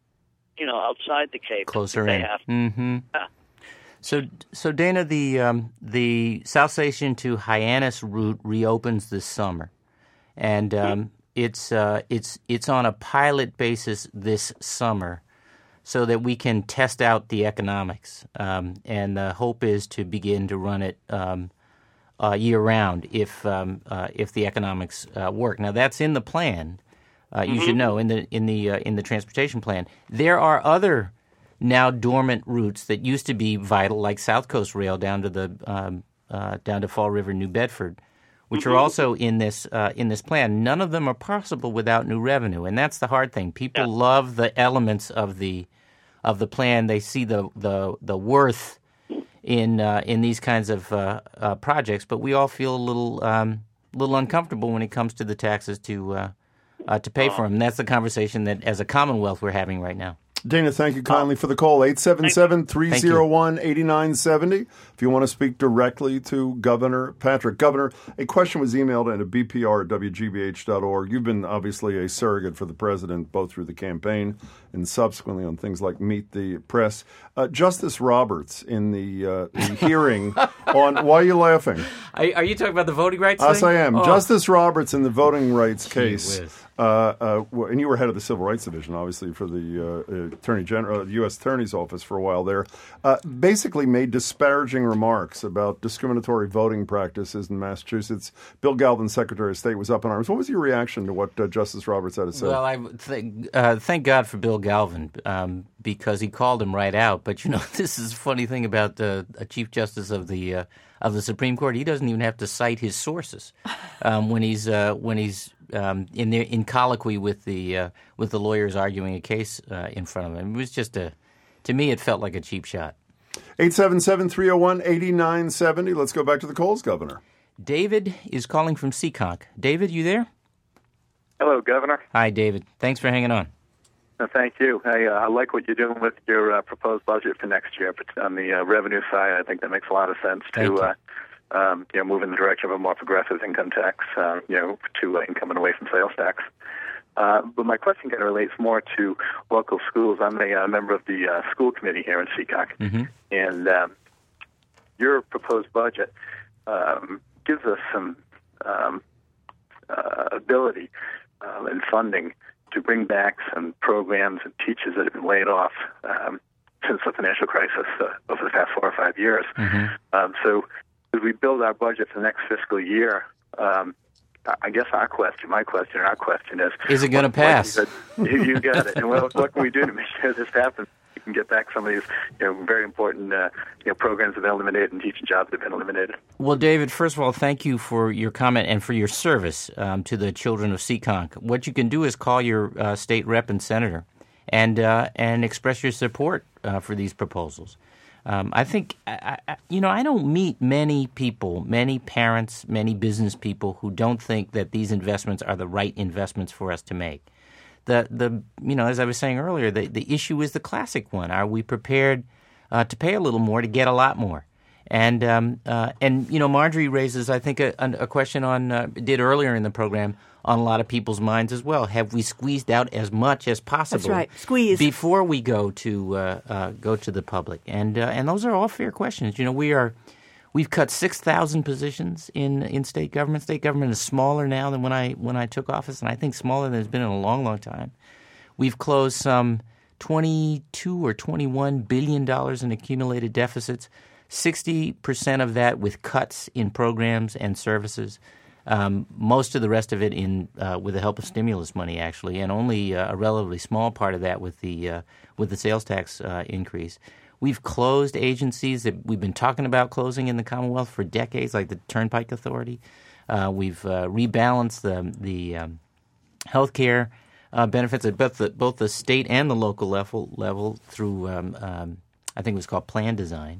you know, outside the Cape. Closer if they in. have. Mm-hmm. Yeah. So, so Dana, the um, the South Station to Hyannis route reopens this summer, and um, it's uh, it's it's on a pilot basis this summer, so that we can test out the economics. Um, and the hope is to begin to run it um, uh, year round if um, uh, if the economics uh, work. Now that's in the plan. Uh, you mm-hmm. should know in the in the uh, in the transportation plan. There are other now dormant routes that used to be vital, like South Coast Rail down to the um, uh, down to Fall River, New Bedford, which mm-hmm. are also in this uh, in this plan. None of them are possible without new revenue, and that's the hard thing. People yeah. love the elements of the of the plan. They see the the, the worth in uh, in these kinds of uh, uh, projects, but we all feel a little um, little uncomfortable when it comes to the taxes to uh, uh, to pay for them. And that's the conversation that, as a Commonwealth, we're having right now. Dana, thank you kindly for the call. eight seven seven, three oh one, eight nine seven oh. If you want to speak directly to Governor Patrick. Governor, a question was emailed in at b p r at w g b h dot org. You've been obviously a surrogate for the president, both through the campaign and subsequently on things like Meet the Press. Uh, Justice Roberts, in the, uh, the hearing on... Why are you laughing? Are, are you talking about the voting rights Yes, thing? I am. Oh. Justice Roberts in the voting rights Gee case... whiz. Uh, uh, and you were head of the Civil Rights Division, obviously, for the uh, Attorney General, U S Attorney's Office for a while there, uh, basically made disparaging remarks about discriminatory voting practices in Massachusetts. Bill Galvin, Secretary of State, was up in arms. What was your reaction to what uh, Justice Roberts had to say? Well, I th- uh, thank God for Bill Galvin um, because he called him right out. But, you know, this is a funny thing about uh, a Chief Justice of the uh, of the Supreme Court. He doesn't even have to cite his sources um, when he's uh, when he's Um, in the, in colloquy with the uh, with the lawyers arguing a case uh, in front of him. It was just a, to me, it felt like a cheap shot. eight seven seven, three oh one, eight nine seven oh. Let's go back to the calls, Governor. David is calling from Seekonk. David, you there? Hello, Governor. Hi, David. Thanks for hanging on. Uh, thank you. I, uh, I like what you're doing with your uh, proposed budget for next year. But on the uh, revenue side, I think that makes a lot of sense Thank to you. uh, um, you know, move in the direction of a more progressive income tax, uh, you know, to uh, income and away from sales tax. Uh, but my question kind of relates more to local schools. I'm a uh, member of the uh, school committee here in Seekonk, mm-hmm. and um, your proposed budget um, gives us some um, uh, ability um, and funding to bring back some programs and teachers that have been laid off um, since the financial crisis uh, over the past four or five years. Mm-hmm. Um, so as we build our budget for the next fiscal year, um, I guess our question, my question, our question is... Is it going to pass? What, you, you got it. And what, what can we do to make sure this happens? We can get back some of these, you know, very important uh, you know, programs that have been eliminated and teaching jobs that have been eliminated. Well, David, first of all, thank you for your comment and for your service um, to the children of Seekonk. What you can do is call your uh, state rep and senator and uh, and express your support uh, for these proposals. Um, I think, I, I, you know, I don't meet many people, many parents, many business people who don't think that these investments are the right investments for us to make. The, the you know, as I was saying earlier, the, the issue is the classic one. Are we prepared uh, to pay a little more to get a lot more? And, um, uh, and you know, Marjorie raises, I think, a, a question on, uh, did earlier in the program, on a lot of people's minds as well. Have we squeezed out as much as possible? That's right. Squeeze. Before we go to uh, uh, go to the public, and uh, and those are all fair questions. You know, we are we've cut six thousand positions in, in state government. State government is smaller now than when I when I took office, and I think smaller than it's been in a long, long time. We've closed some twenty-two or twenty-one billion dollars in accumulated deficits. Sixty percent of that with cuts in programs and services. Um, most of the rest of it in uh, with the help of stimulus money, actually, and only uh, a relatively small part of that with the uh, with the sales tax uh, increase. We've closed agencies that we've been talking about closing in the Commonwealth for decades, like the Turnpike Authority. Uh, we've uh, rebalanced the the um, health care uh, benefits at both the, both the state and the local level level through um, um, I think it was called plan design.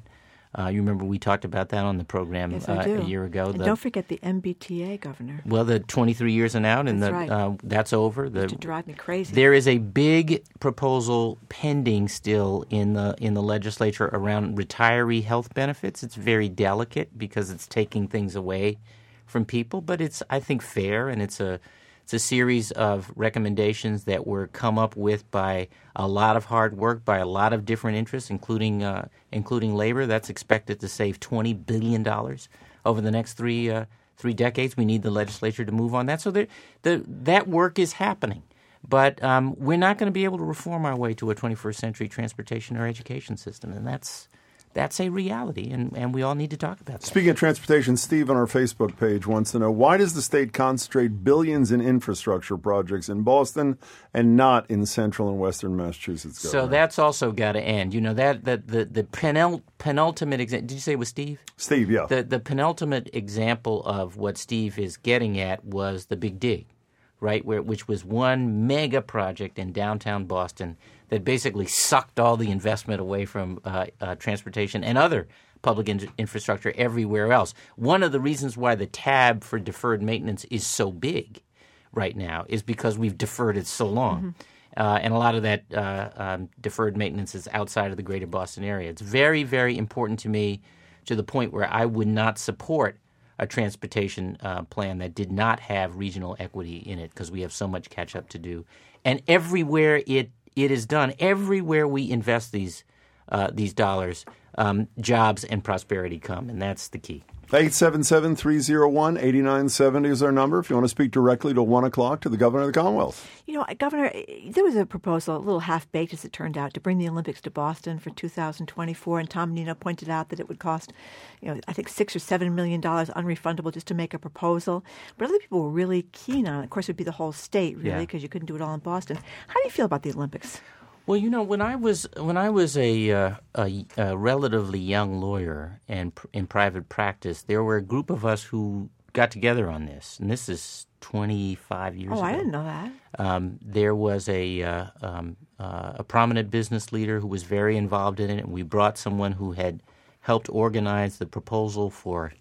Uh, you remember we talked about that on the program yes, uh, I do. a year ago. And the, don't forget the M B T A, Governor. Well, the twenty-three years and out, and that's the, right. uh, that's over. The, Used to drive me crazy. There is a big proposal pending still in the in the legislature around retiree health benefits. It's very delicate because it's taking things away from people, but it's, I think, fair, and it's a It's a series of recommendations that were come up with by a lot of hard work by a lot of different interests, including uh, including labor. That's expected to save twenty billion dollars over the next three uh, three decades. We need the legislature to move on that. So there, the, that work is happening. But um, we're not going to be able to reform our way to a twenty-first century transportation or education system, and that's That's a reality, and, and we all need to talk about that. Speaking of transportation, Steve on our Facebook page wants to know, why does the state concentrate billions in infrastructure projects in Boston and not in central and western Massachusetts? Governor? So that's also got to end. You know, that, that the, the penult, penultimate example, did you say it was Steve? Steve, yeah. The, the penultimate example of what Steve is getting at was the Big Dig, right, where which was one mega project in downtown Boston that basically sucked all the investment away from uh, uh, transportation and other public in- infrastructure everywhere else. One of the reasons why the tab for deferred maintenance is so big right now is because we've deferred it so long. Mm-hmm. Uh, and a lot of that uh, um, deferred maintenance is outside of the greater Boston area. It's very, very important to me, to the point where I would not support a transportation uh, plan that did not have regional equity in it, because we have so much catch up to do. And everywhere it it is done, everywhere we invest these uh, these dollars, um, jobs and prosperity come, and that's the key. eight seven seven, three oh one, eight nine seven oh is our number if you want to speak directly till one o'clock to the Governor of the Commonwealth. You know, Governor, there was a proposal, a little half-baked as it turned out, to bring the Olympics to Boston for two thousand twenty-four, and Tom Nino pointed out that it would cost, you know, I think six or seven million dollars unrefundable just to make a proposal. But other people were really keen on it. Of course, it would be the whole state, really, because yeah. you couldn't do it all in Boston. How do you feel about the Olympics? Well, you know, when I was when I was a, uh, a, a relatively young lawyer and pr- in private practice, there were a group of us who got together on this, and this is twenty-five years oh, ago. Oh, I didn't know that. Um, there was a uh, um, uh, a prominent business leader who was very involved in it, and we brought someone who had helped organize the proposal for,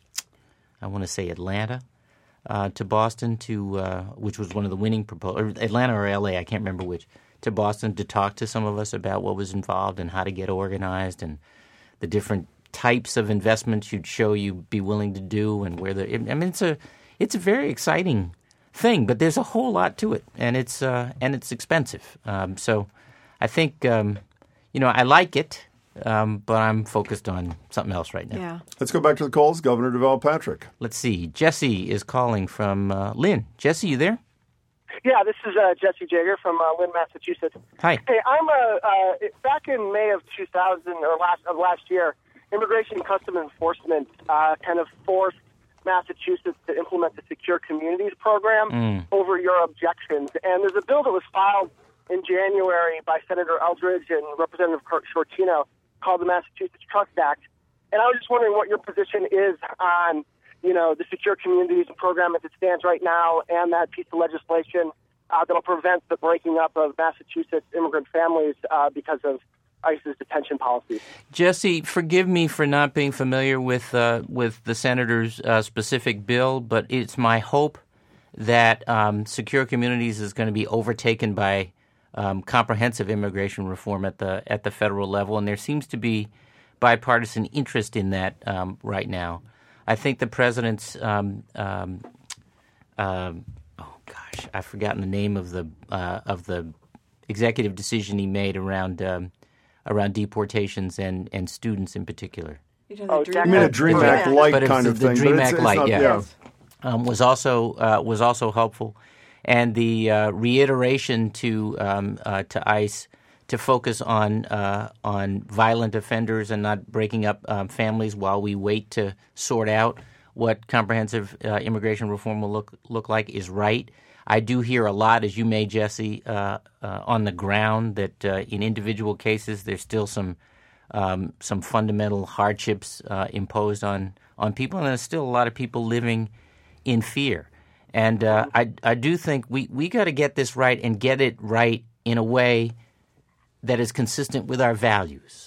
I want to say, Atlanta uh, to Boston, to uh, which was one of the winning proposals, Atlanta or L A, I can't remember which. To Boston to talk to some of us about what was involved and how to get organized and the different types of investments you'd show you'd be willing to do, and where the I mean it's a it's a very exciting thing, but there's a whole lot to it, and it's uh, and it's expensive. Um, so I think um, you know I like it, um, but I'm focused on something else right now. Yeah. Let's go back to the calls. Governor Deval Patrick. Let's see. Jesse is calling from uh, Lynn. Jesse, you there? Yeah, this is uh, Jesse Jager from uh, Lynn, Massachusetts. Hi. Hey, I'm uh, uh, back in May of two thousand or last of last year. Immigration and Customs Enforcement uh, kind of forced Massachusetts to implement the Secure Communities program mm. over your objections. And there's a bill that was filed in January by Senator Eldridge and Representative Shortino called the Massachusetts Trust Act. And I was just wondering what your position is on, you know, the Secure Communities program as it stands right now, and that piece of legislation uh, that will prevent the breaking up of Massachusetts immigrant families uh, because of ICE's detention policies. Jesse, forgive me for not being familiar with uh, with the senator's uh, specific bill, but it's my hope that um, Secure Communities is going to be overtaken by um, comprehensive immigration reform at the at the federal level, and there seems to be bipartisan interest in that um, right now. I think the president's, um, um, um, oh gosh, I've forgotten the name of the uh, of the executive decision he made around um, around deportations and, and students in particular. Oh, you mean a DREAM Act Light but kind the, of the thing? DREAM but Act it's, Light, it's not, yeah, yeah. Um, was also uh, was also helpful, and the uh, reiteration to um, uh, to ICE to focus on uh, on violent offenders and not breaking up um, families while we wait to sort out what comprehensive uh, immigration reform will look look like is right. I do hear a lot, as you may, Jesse, uh, uh, on the ground that uh, in individual cases there's still some um, some fundamental hardships uh, imposed on, on people, and there's still a lot of people living in fear. And uh, I I do think we, we got to get this right and get it right in a way that is consistent with our values.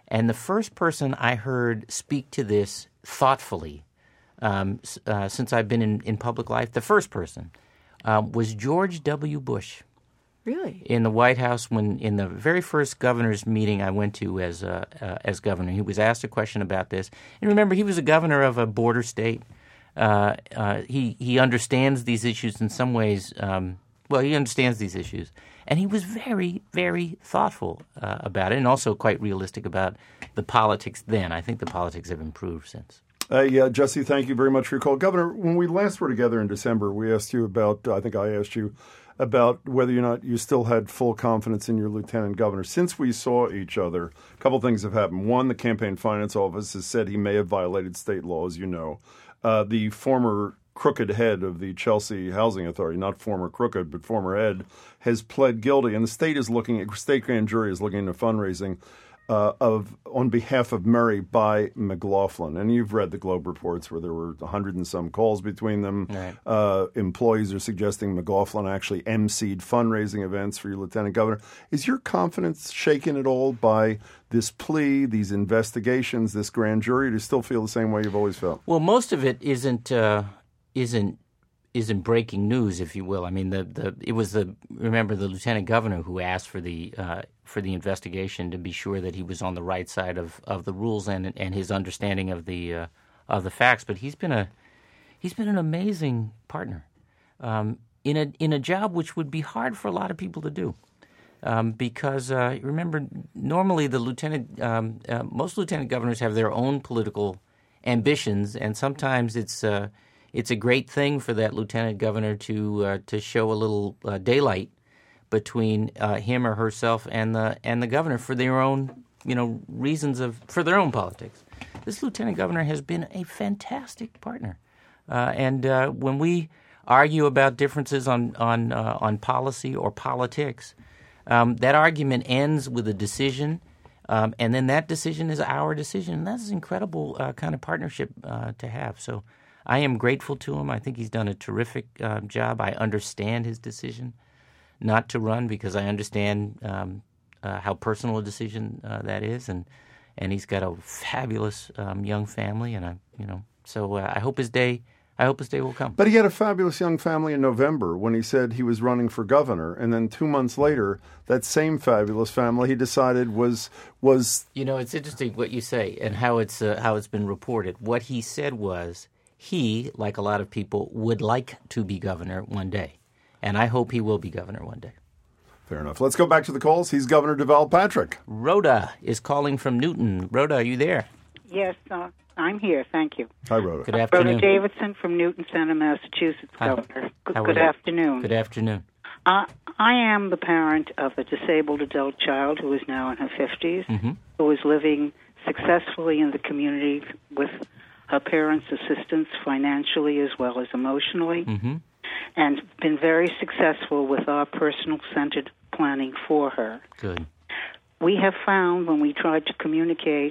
And the first person I heard speak to this thoughtfully um, uh, since I've been in, in public life, the first person, um, was George W. Bush. Really? In the White House, when in the very first governor's meeting I went to as uh, uh, as governor, he was asked a question about this. And remember, he was a governor of a border state. Uh, uh, he he understands these issues in some ways. Um, well, he understands these issues, and he was very, very thoughtful uh, about it, and also quite realistic about the politics then. I think the politics have improved since. Uh, yeah, Jesse, thank you very much for your call. Governor, when we last were together in December, we asked you about, I think I asked you, about whether or not you still had full confidence in your lieutenant governor. Since we saw each other, a couple things have happened. One, the Campaign Finance Office has said he may have violated state law, as you know. Uh, the former crooked head of the Chelsea Housing Authority, not former crooked, but former head, has pled guilty. And the state is looking at, state grand jury is looking into fundraising Uh, of on behalf of Murray by McLaughlin. And you've read the Globe reports where there were a hundred and some calls between them. Right. Uh, employees are suggesting McLaughlin actually emceed fundraising events for your lieutenant governor. Is your confidence shaken at all by this plea, these investigations, this grand jury? Do you still feel the same way you've always felt? Well, most of it isn't uh, isn't isn't breaking news, if you will. I mean, the, the it was the remember the lieutenant governor who asked for the uh, for the investigation to be sure that he was on the right side of, of the rules and and his understanding of the uh, of the facts. But he's been a he's been an amazing partner um, in a in a job which would be hard for a lot of people to do. Um, because uh, remember, normally the lieutenant um, uh, most lieutenant governors have their own political ambitions, and sometimes it's uh, It's a great thing for that lieutenant governor to uh, to show a little uh, daylight between uh, him or herself and the and the governor for their own, you know, reasons of for their own politics. This lieutenant governor has been a fantastic partner, uh, and uh, when we argue about differences on on uh, on policy or politics, um, that argument ends with a decision, um, and then that decision is our decision. And that's an incredible uh, kind of partnership uh, to have. So I am grateful to him. I think he's done a terrific uh, job. I understand his decision not to run because I understand um, uh, how personal a decision uh, that is, and and he's got a fabulous um, young family, and I, you know, so uh, I hope his day. I hope his day will come. But he had a fabulous young family in November when he said he was running for governor, and then two months later, that same fabulous family he decided was was. You know, it's interesting what you say and how it's uh, how it's been reported. What he said was, he, like a lot of people, would like to be governor one day. And I hope he will be governor one day. Fair enough. Let's go back to the calls. He's Governor Deval Patrick. Rhoda is calling from Newton. Rhoda, are you there? Yes, uh, I'm here. Thank you. Hi, Rhoda. Good afternoon. Rhoda Davidson from Newton Center, Massachusetts, Hi. Governor. Good, How good are you? afternoon. Good afternoon. Uh, I am the parent of a disabled adult child who is now in her fifties, Mm-hmm. who is living successfully in the community with her parents' assistance financially as well as emotionally, Mm-hmm. and been very successful with our personal-centered planning for her. Good. We have found when we tried to communicate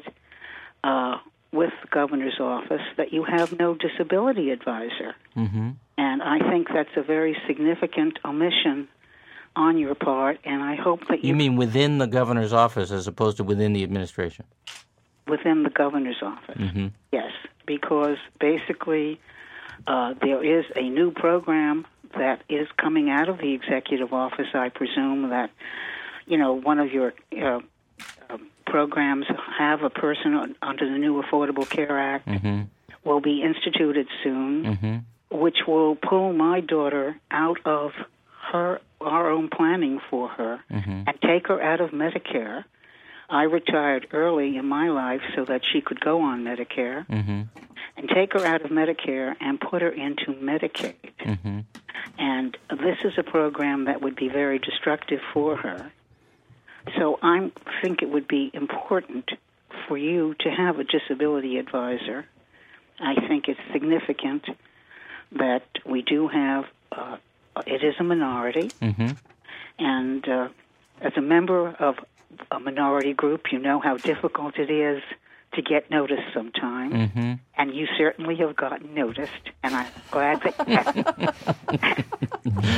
uh, with the governor's office that you have no disability advisor. Mm-hmm. And I think that's a very significant omission on your part, and I hope that you... You mean within the governor's office as opposed to within the administration? Within the governor's office, Mm-hmm. yes, because basically uh, there is a new program that is coming out of the executive office. I presume that, you know, one of your uh, uh, programs have a person on, under the new Affordable Care Act Mm-hmm. will be instituted soon, Mm-hmm. which will pull my daughter out of her our own planning for her Mm-hmm. and take her out of Medicare. I retired early in my life so that she could go on Medicare, Mm-hmm. and take her out of Medicare and put her into Medicaid. Mm-hmm. And this is a program that would be very destructive for her. So I think it would be important for you to have a disability advisor. I think it's significant that we do have, uh, it is a minority, Mm-hmm. and uh, as a member of a minority group, you know how difficult it is to get noticed sometimes, Mm-hmm. and you certainly have gotten noticed, and I'm glad that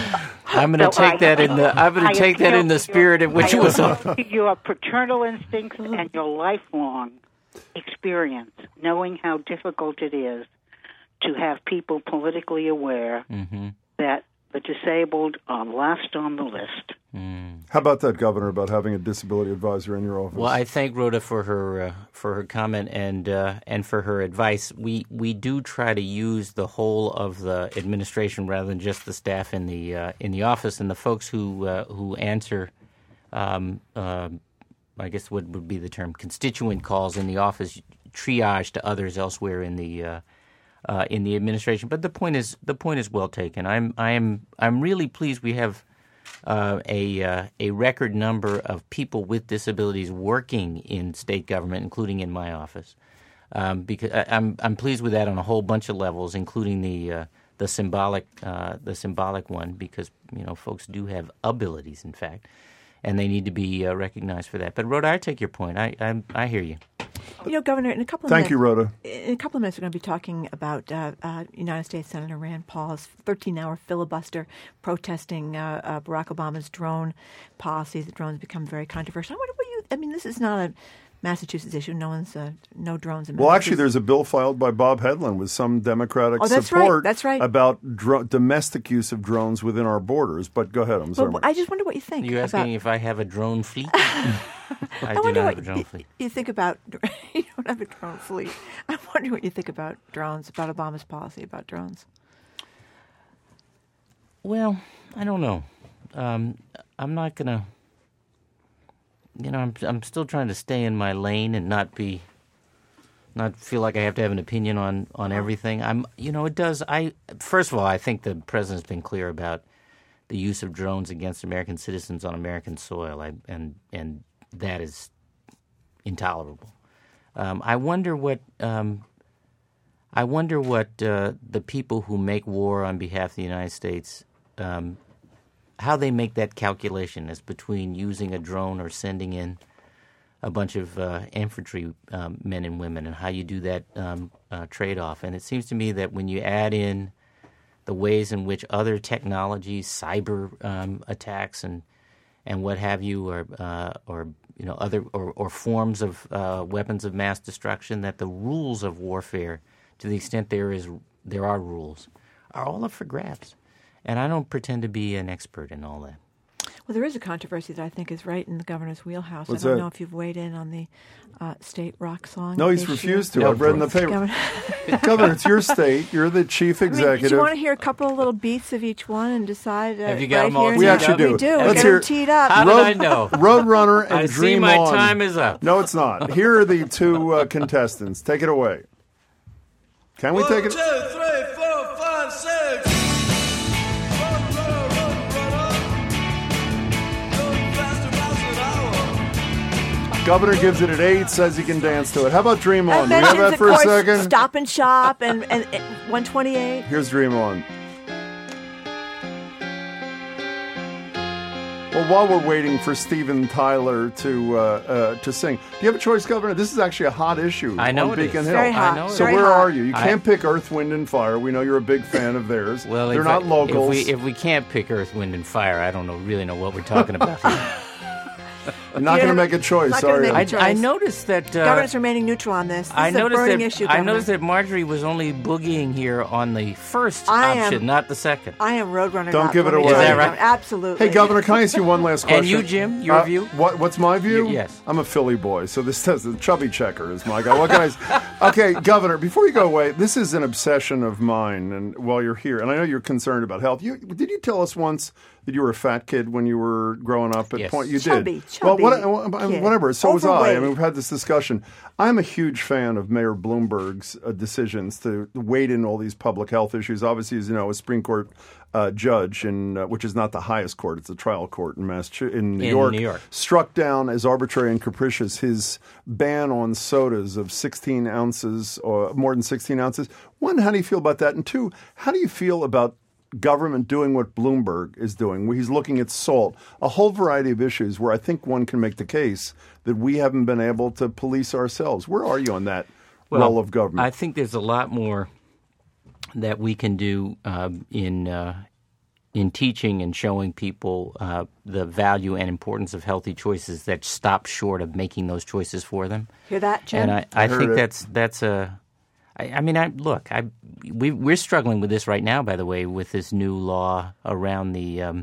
I'm going to So take I- that in the. I'm going I to take that appeal in the to spirit your- in which I it was. appeal to your paternal instincts and your lifelong experience, knowing how difficult it is to have people politically aware Mm-hmm. that the disabled are last on the list. How about that, Governor, about having a disability advisor in your office? Well, I thank Rhoda for her uh, for her comment and uh, and for her advice. We we do try to use the whole of the administration rather than just the staff in the uh, in the office, and the folks who uh, who answer. Um, uh, I guess what would be the term constituent calls in the office, triage to others elsewhere in the uh, uh, in the administration. But the point is the point is well taken. I'm I am I'm really pleased we have. Uh, a uh, a record number of people with disabilities working in state government, including in my office. Um, because I, I'm I'm pleased with that on a whole bunch of levels, including the uh, the symbolic uh, the symbolic one, because you know folks do have abilities, in fact, and they need to be uh, recognized for that. But Rhoda, I take your point. I I, I hear you. You know, Governor, in a couple of Thank minutes, you, Rhoda. In a couple of minutes, we're going to be talking about uh, uh, United States Senator Rand Paul's thirteen-hour filibuster protesting uh, uh, Barack Obama's drone policy. The drones become very controversial. I wonder what you. I mean, this is not a Massachusetts issue. No one's uh, no drones in Massachusetts. Well, actually, there's a bill filed by Bob Hedlund with some Democratic Oh, that's right. support That's right. about dro- domestic use of drones within our borders. But go ahead. I'm sorry. Well, I just wonder what you think. You asking about, if I have a drone fleet? I, I do wonder not what have a drone you, fleet. you think about. You don't have a drone fleet. I wonder what you think about drones, about Obama's policy about drones. Well, I don't know. Um, I'm not gonna. You know, I'm I'm still trying to stay in my lane and not be, not feel like I have to have an opinion on, on everything. I'm, you know, it does. I first of all, I think the president's been clear about the use of drones against American citizens on American soil, I, and and that is intolerable. Um, I wonder what um, I wonder what uh, the people who make war on behalf of the United States. Um, how they make that calculation as between using a drone or sending in a bunch of uh, infantry um, men and women, and how you do that um, uh, trade-off. And it seems to me that when you add in the ways in which other technologies, cyber um, attacks and and what have you, or uh, or you know other or, or forms of uh, weapons of mass destruction, that the rules of warfare, to the extent there is there are rules, are all up for grabs. And I don't pretend to be an expert in all that. Well, there is a controversy that I think is right in the governor's wheelhouse. What's I don't that? know if you've weighed in on the uh, state rock song. No, he's issue. refused to. No, I've read in the paper. Governor, Governor, it's your state. You're the chief I mean, executive. do you want to hear a couple of little beats of each one and decide? Uh, Have you got right them all here teed and we now? actually do. We do. Let's Get hear them teed up. How Road, did I know? Roadrunner and I Dream see my On. time is up. No, it's not. Here are the two uh, contestants. Take it away. Can we take it? One, two, three, four, five, six. Run, run, run, run, go faster miles an hour. Governor gives it at eight, says he can dance to it. How about Dream On? And Do we have mentions, that of for a course, second? Stop and Shop and, and, and one twenty-eight. Here's Dream On. Well, while we're waiting for Steven Tyler to uh, uh, to sing, do you have a choice, Governor? This is actually a hot issue I know on it Beacon is. Hill. Very hot. I know it So Very where hot. are you? You I- can't pick Earth, Wind, and Fire. We know you're a big fan of theirs. Well, they're if not I- locals. If we, if we can't pick Earth, Wind, and Fire, I don't know really know what we're talking about here. You're not going to make a choice, Not gonna are you? make a I, I choice. noticed that. Uh, Governor's remaining neutral on this. This I is a noticed burning that. issue, I Governor. noticed that Marjorie was only boogieing here on the first I am- option, not the second. I am Roadrunner. Don't not give it Let me away. tell Is you, that right? Governor. Absolutely. Hey, Governor, can I ask you one last question? And you, Jim, your Uh, view? What, what's my view? Y- yes. I'm a Philly boy, so this says the chubby checker is my guy. What can I say? Okay, Governor, before you go away, this is an obsession of mine, and while you're here, and I know you're concerned about health. You did you tell us once that you were a fat kid when you were growing up at Yes. point? You Chubby, did. chubby well, what, kid. whatever. So was I. I Overweight. mean, we've had this discussion. I'm a huge fan of Mayor Bloomberg's uh, decisions to wade in all these public health issues. Obviously, as you know, a Supreme Court uh, judge, in, uh, which is not the highest court, it's a trial court in Massachusetts, in New In York, New York. struck down as arbitrary and capricious his ban on sodas of sixteen ounces or more than sixteen ounces. One, how do you feel about that? And two, how do you feel about government doing what Bloomberg is doing, where he's looking at salt, a whole variety of issues where I think one can make the case that we haven't been able to police ourselves? Where are you on that Well, role of government? I think there's a lot more that we can do um, in uh, in teaching and showing people uh, the value and importance of healthy choices that stop short of making those choices for them. Hear that, Jim? And I, I, I think heard it. that's that's a. I, I mean, I look. I we we're struggling with this right now. By the way, with this new law around the um,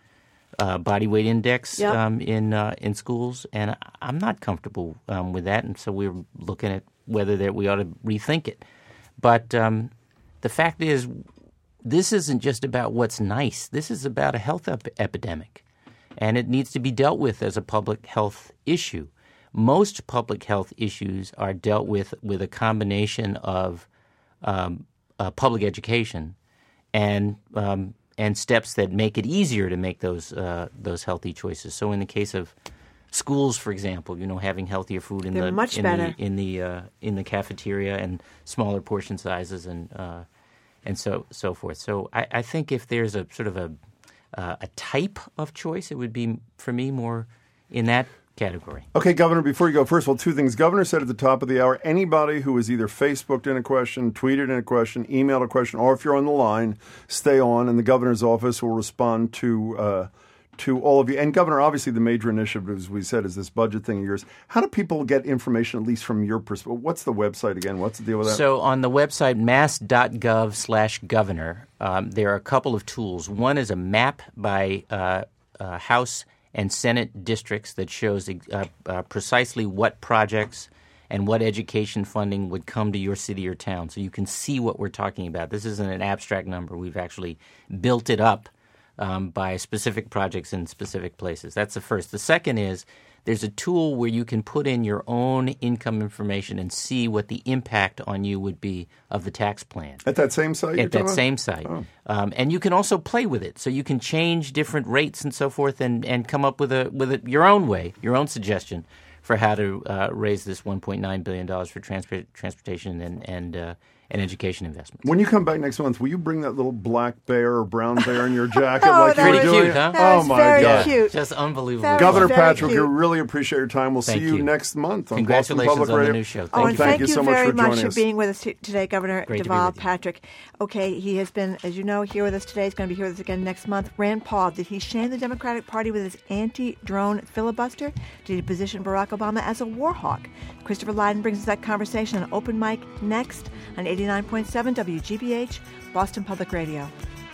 uh, body weight index Yep. um, in uh, in schools, and I'm not comfortable um, with that. And so we're looking at whether that we ought to rethink it. But um, the fact is, this isn't just about what's nice. This is about a health ep- epidemic, and it needs to be dealt with as a public health issue. Most public health issues are dealt with with a combination of um, uh, public education and um, and steps that make it easier to make those uh, those healthy choices. So, in the case of schools, for example, you know, having healthier food in They're the much in better. the in the uh, in the cafeteria and smaller portion sizes and uh, and so so forth. So, I, I think if there's a sort of a uh, a type of choice, it would be for me more in that category. Okay, Governor, before you go, first of all, two things. Governor said at the top of the hour, anybody who has either Facebooked in a question, tweeted in a question, emailed a question, or if you're on the line, stay on, and the governor's office will respond to uh, to all of you. And, Governor, obviously the major initiative, as we said, is this budget thing of yours. How do people get information, at least from your perspective? What's the website again? What's the deal with that? So on the website mass.gov slash governor, um, there are a couple of tools. One is a map by uh, uh, House and Senate districts that shows uh, uh, precisely what projects and what education funding would come to your city or town. So you can see what we're talking about. This isn't an abstract number. We've actually built it up um, by specific projects in specific places. That's the first. The second is there's a tool where you can put in your own income information and see what the impact on you would be of the tax plan. At that same site? you're At that talking same about? site. Oh. Um, and you can also play with it. So you can change different rates and so forth and, and come up with a with a, your own way, your own suggestion for how to uh, raise this one point nine billion dollars for transport, transportation and, and, uh, and education investments. When you come back next month, will you bring that little black bear or brown bear in your jacket? Oh, like that you were was- doing? cute, huh? Oh, That was my very God. cute. Just unbelievable. That was Governor very Patrick, cute. we really appreciate your time. We'll see Thank you, you. next month on Boston Congratulations Public on the Radio. new show. Oh, Thank and you. thank, Thank you so much very for much joining for us. being with us t- today, Governor Great to be Deval with you. Patrick. Okay, he has been, as you know, here with us today. He's going to be here with us again next month. Rand Paul, did he shame the Democratic Party with his anti-drone filibuster? Did he position Barack Obama as a war hawk? Christopher Lydon brings us that conversation on Open Mic next on eighty-nine point seven W G B H, Boston Public Radio.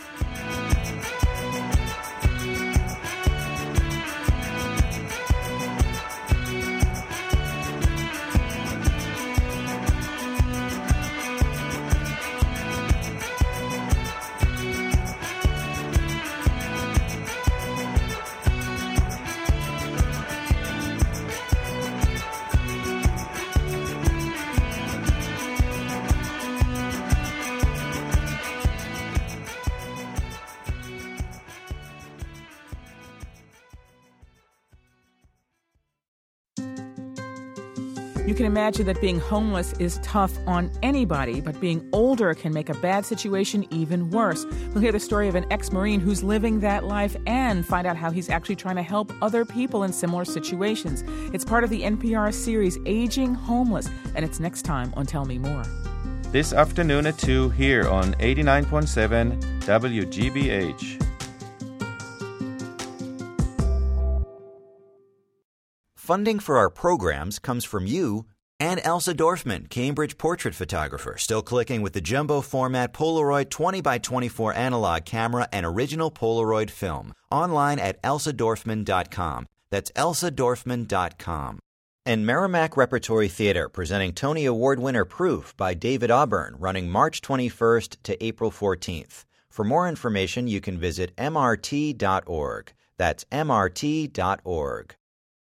You can imagine that being homeless is tough on anybody, but being older can make a bad situation even worse. We'll hear the story of an ex-Marine who's living that life and find out how he's actually trying to help other people in similar situations. It's part of the N P R series Aging Homeless, and it's next time on Tell Me More. This afternoon at two here on eighty-nine point seven W G B H. Funding for our programs comes from you and Elsa Dorfman, Cambridge portrait photographer, still clicking with the jumbo format Polaroid twenty by twenty-four analog camera and original Polaroid film. Online at elsa dorfman dot com. That's elsa dorfman dot com. And Merrimack Repertory Theater presenting Tony Award winner Proof by David Auburn, running March twenty-first to April fourteenth. For more information, you can visit m r t dot org. That's m r t dot org.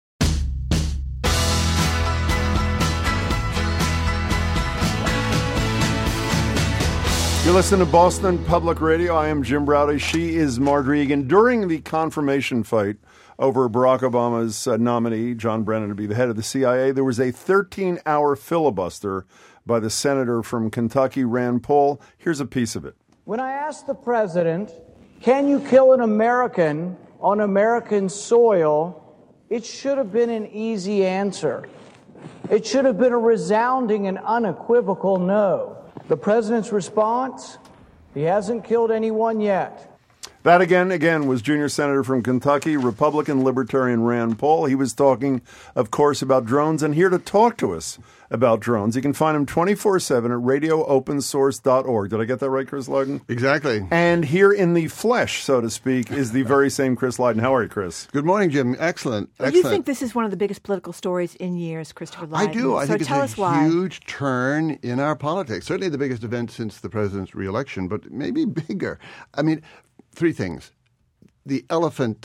You're listening to Boston Public Radio. I am Jim Browdy. She is Margery Egan. During the confirmation fight over Barack Obama's uh, nominee, John Brennan, to be the head of the C I A, there was a thirteen-hour filibuster by the senator from Kentucky, Rand Paul. Here's a piece of it. When I asked the president, can you kill an American on American soil, it should have been an easy answer. It should have been a resounding and unequivocal no. The president's response, he hasn't killed anyone yet. That again, again, was junior senator from Kentucky, Republican Libertarian Rand Paul. He was talking, of course, about drones, and here to talk to us about drones. You can find him twenty-four seven at radio open source dot org. Did I get that right, Chris Lydon? Exactly. And here in the flesh, so to speak, is the very same Chris Lydon. How are you, Chris? Good morning, Jim. Excellent. Excellent. You think this is one of the biggest political stories in years, Christopher Lydon? I do. I so think tell it's us a why. huge turn in our politics. Certainly the biggest event since the president's reelection, but maybe bigger. I mean, three things. The elephant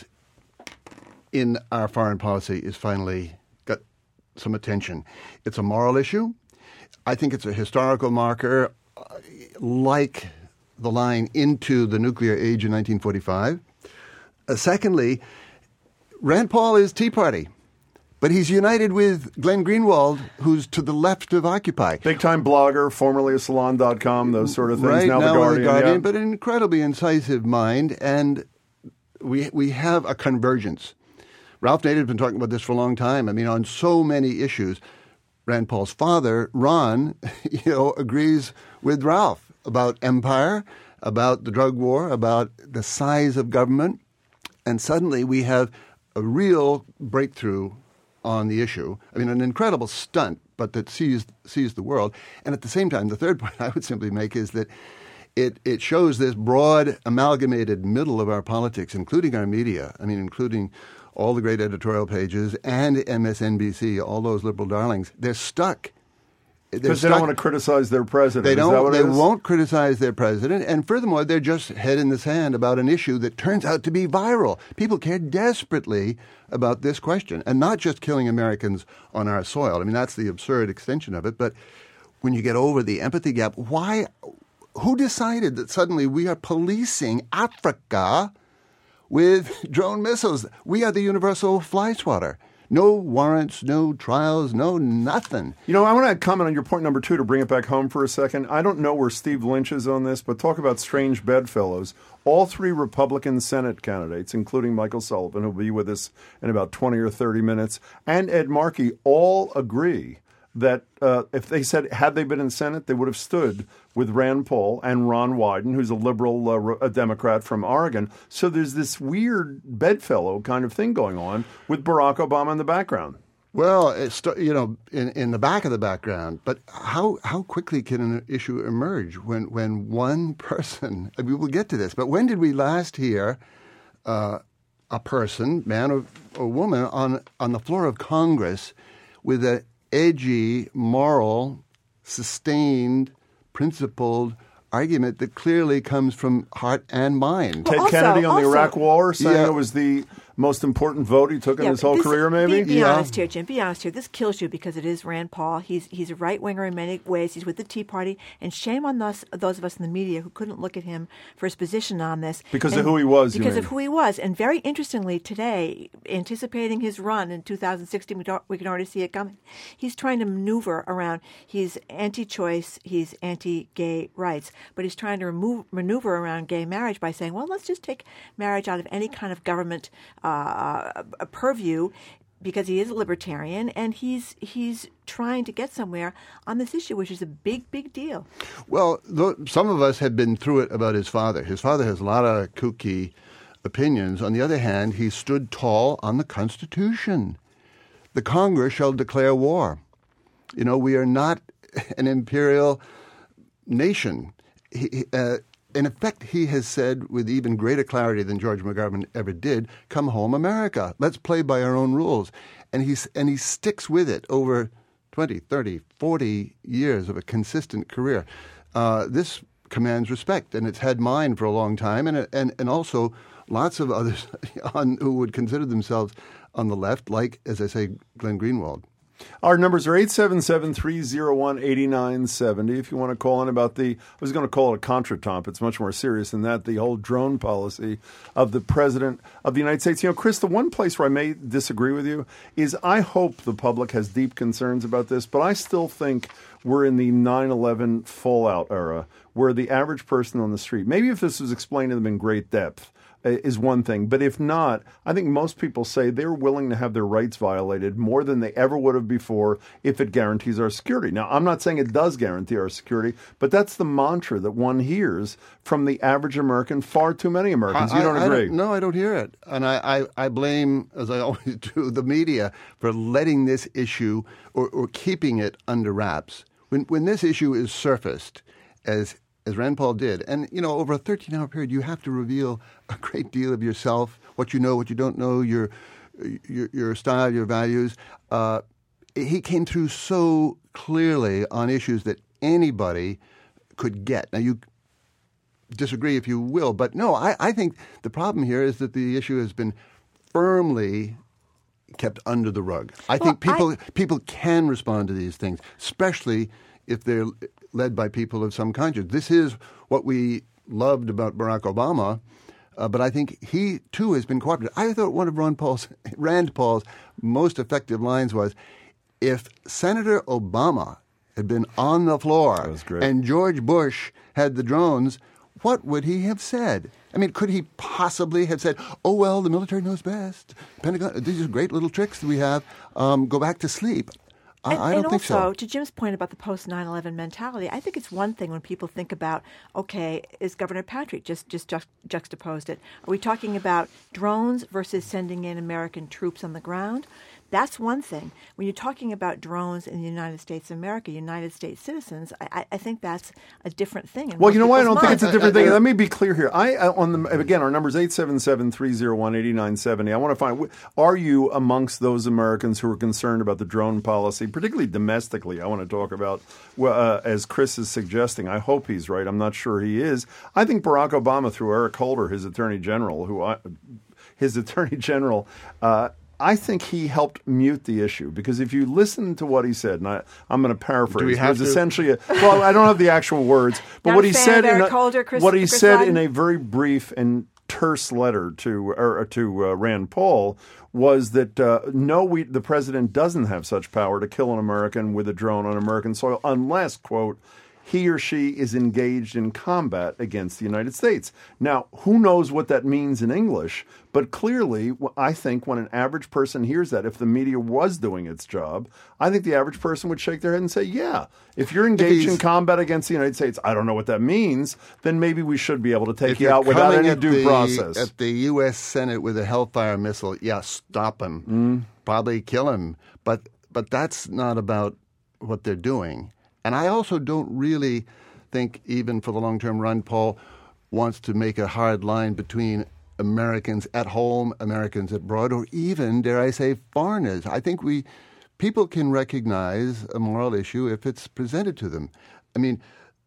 in our foreign policy is finally got some attention. It's a moral issue. I think it's a historical marker, uh, like the line into the nuclear age in nineteen forty-five. Uh, secondly, Rand Paul is Tea Party, but he's united with Glenn Greenwald, who's to the left of Occupy. Big-time blogger, formerly of Salon dot com, those sort of things. Right, now, now the Guardian. the Guardian, yeah. but an incredibly incisive mind, and we we have a convergence. Ralph Nader has been talking about this for a long time. I mean, on so many issues. Rand Paul's father, Ron, you know, agrees with Ralph about empire, about the drug war, about the size of government, and suddenly we have a real breakthrough on the issue. I mean, an incredible stunt, but that sees sees the world. And at the same time, the third point I would simply make is that It it shows this broad, amalgamated middle of our politics, including our media. I mean, including all the great editorial pages and M S N B C, all those liberal darlings. They're stuck. Because they don't want to criticize their president. They Is don't. that what They it is? won't criticize their president, and furthermore, they're just head in the sand about an issue that turns out to be viral. People care desperately about this question, and not just killing Americans on our soil. I mean, that's the absurd extension of it. But when you get over the empathy gap, why? Who decided that suddenly we are policing Africa with drone missiles? We are the universal fly swatter. No warrants, no trials, no nothing. You know, I want to comment on your point number two to bring it back home for a second. I don't know where Steve Lynch is on this, but talk about strange bedfellows. All three Republican Senate candidates, including Michael Sullivan, who will be with us in about twenty or thirty minutes, and Ed Markey, all agree that uh, if they said, had they been in Senate, they would have stood with Rand Paul and Ron Wyden, who's a liberal, uh, a Democrat from Oregon. So there's this weird bedfellow kind of thing going on with Barack Obama in the background. Well, it's, you know, in, in the back of the background. But how how quickly can an issue emerge when, when one person, I mean, we'll get to this, but when did we last hear uh, a person, man or, or woman, on, on the floor of Congress with a edgy, moral, sustained, principled argument that clearly comes from heart and mind. Ted also, Kennedy on the also, Iraq War saying Yeah. it was the most important vote he took in Yeah, his whole this- career, maybe? Be, be honest here, Jim. Be honest here. This kills you because it is Rand Paul. He's he's a right winger in many ways. He's with the Tea Party, and shame on those those of us in the media who couldn't look at him for his position on this Because and, of who he was, you Because mean. of who he was, and very interestingly today, anticipating his run in two thousand sixteen, we, don't, we can already see it coming. He's trying to maneuver around. He's anti-choice. He's anti-gay rights, but he's trying to remove maneuver around gay marriage by saying, well, let's just take marriage out of any kind of government Uh, a purview, because he is a libertarian and he's he's trying to get somewhere on this issue, which is a big, big deal. Well, th- some of us have been through it about his father. His father has a lot of kooky opinions. On the other hand, he stood tall on the Constitution. The Congress shall declare war. You know, we are not an imperial nation. He, uh, In effect, he has said with even greater clarity than George McGovern ever did, come home, America. Let's play by our own rules. And, he's, and he sticks with it over twenty, thirty, forty years of a consistent career. Uh, this commands respect, and it's had mine for a long time, and, and, and also lots of others on, who would consider themselves on the left, like, as I say, Glenn Greenwald. Our numbers are eight seven seven, three oh one, eight nine seven oh. If you want to call in about the, I was going to call it a contretemps. It's much more serious than that, the whole drone policy of the President of the United States. You know, Chris, the one place where I may disagree with you is I hope the public has deep concerns about this, but I still think we're in the nine eleven fallout era, where the average person on the street, maybe if this was explained to them in great depth, is one thing. But if not, I think most people say they're willing to have their rights violated more than they ever would have before if it guarantees our security. Now, I'm not saying it does guarantee our security, but that's the mantra that one hears from the average American, far too many Americans. You don't I, I agree? don't, no, I don't hear it. And I, I, I blame, as I always do, the media for letting this issue or, or keeping it under wraps. When, when this issue is surfaced, as as Rand Paul did. And, you know, over a thirteen-hour period, you have to reveal a great deal of yourself, what you know, what you don't know, your your, your style, your values. Uh, he came through so clearly on issues that anybody could get. Now, you disagree if you will, but no, I, I think the problem here is that the issue has been firmly kept under the rug. I Well, think people I- people can respond to these things, especially if they're led by people of some conscience. This is what we loved about Barack Obama, uh, but I think he, too, has been cooperative. I thought one of Ron Paul's, Rand Paul's most effective lines was, if Senator Obama had been on the floor and George Bush had the drones, what would he have said? I mean, could he possibly have said, oh, well, the military knows best. Pentagon, these are great little tricks that we have. Um, go back to sleep. I, And, I don't and think also, so. to Jim's point about the post nine eleven mentality, I think it's one thing when people think about, okay, is Governor Patrick just, just juxt- juxtaposed it? Are we talking about drones versus sending in American troops on the ground? That's one thing. When you're talking about drones in the United States of America, United States citizens, I, I think that's a different thing. in Well, most you know why I people's don't think it's a minds. different thing. Let me be clear here. I uh, on the again, our number is eight seven seven, three zero one, eight nine seven zero. I want to find, are you amongst those Americans who are concerned about the drone policy, particularly domestically? I want to talk about, well, uh, as Chris is suggesting. I hope he's right. I'm not sure he is. I think Barack Obama, through Eric Holder, his attorney general, who I, his attorney general. Uh, I think he helped mute the issue, because if you listen to what he said, and I, I'm going to paraphrase, Do we have it was to? essentially a, well, I don't have the actual words, but Not what a he fan said of in Eric a, Holder, Chris- what he Chris said Loudon? in a very brief and terse letter to or to uh, Rand Paul was that uh, no, we the president doesn't have such power to kill an American with a drone on American soil unless, quote, he or she is engaged in combat against the United States. Now, who knows what that means in English, but clearly, I think when an average person hears that, if the media was doing its job, I think the average person would shake their head and say, yeah, if you're engaged he's- in combat against the United States, I don't know what that means, then maybe we should be able to take If you you're out without coming any at due the, process. At the U S Senate with a Hellfire missile, yeah, stop him. Mm. Probably kill him. But but that's not about what they're doing. And I also don't really think, even for the long term, Rand Paul wants to make a hard line between Americans at home, Americans abroad, or even, dare I say, foreigners. I think we people can recognize a moral issue if it's presented to them. I mean,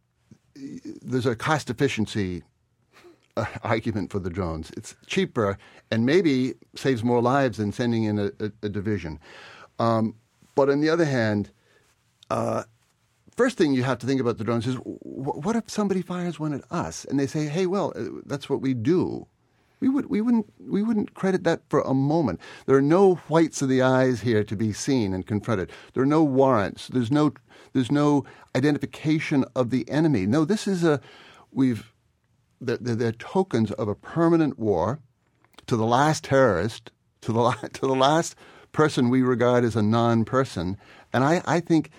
there's a cost efficiency uh, argument for the drones. It's cheaper and maybe saves more lives than sending in a, a, a division. Um, but on the other hand, uh, first thing you have to think about the drones is, w- what if somebody fires one at us and they say, "Hey, well, uh, that's what we do." We would we wouldn't we wouldn't credit that for a moment. There are no whites of the eyes here to be seen and confronted. There are no warrants. There's no there's no identification of the enemy. No, this is a we've they're, they're tokens of a permanent war to the last terrorist, to the la- to the last person we regard as a non-person. And I, I think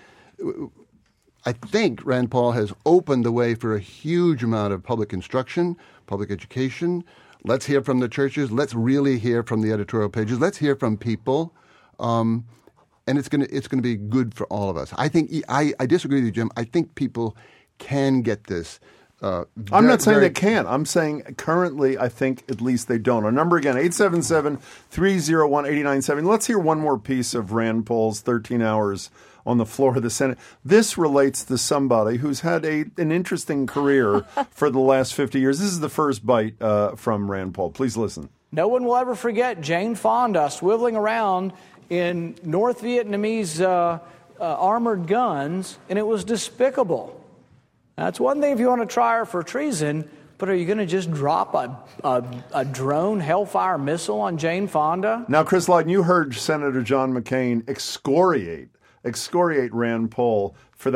I think Rand Paul has opened the way for a huge amount of public instruction, public education. Let's hear from the churches. Let's really hear from the editorial pages. Let's hear from people, um, and it's going to it's going to be good for all of us. I think I, I disagree with you, Jim. I think people can get this. Uh, I'm very- not saying very- they can't. I'm saying currently, I think at least they don't. Our number again, eight seven seven, three zero one, eight nine seven zero. Let's hear one more piece of Rand Paul's thirteen hours on the floor of the Senate. This relates to somebody who's had a an interesting career for the last fifty years. This is the first bite uh, from Rand Paul. Please listen. No one will ever forget Jane Fonda swiveling around in North Vietnamese uh, uh, armored guns, and it was despicable. That's one thing if you want to try her for treason, but are you going to just drop a, a, a drone Hellfire missile on Jane Fonda? Now, Chris Lydon, you heard Senator John McCain excoriate excoriate Rand Paul for that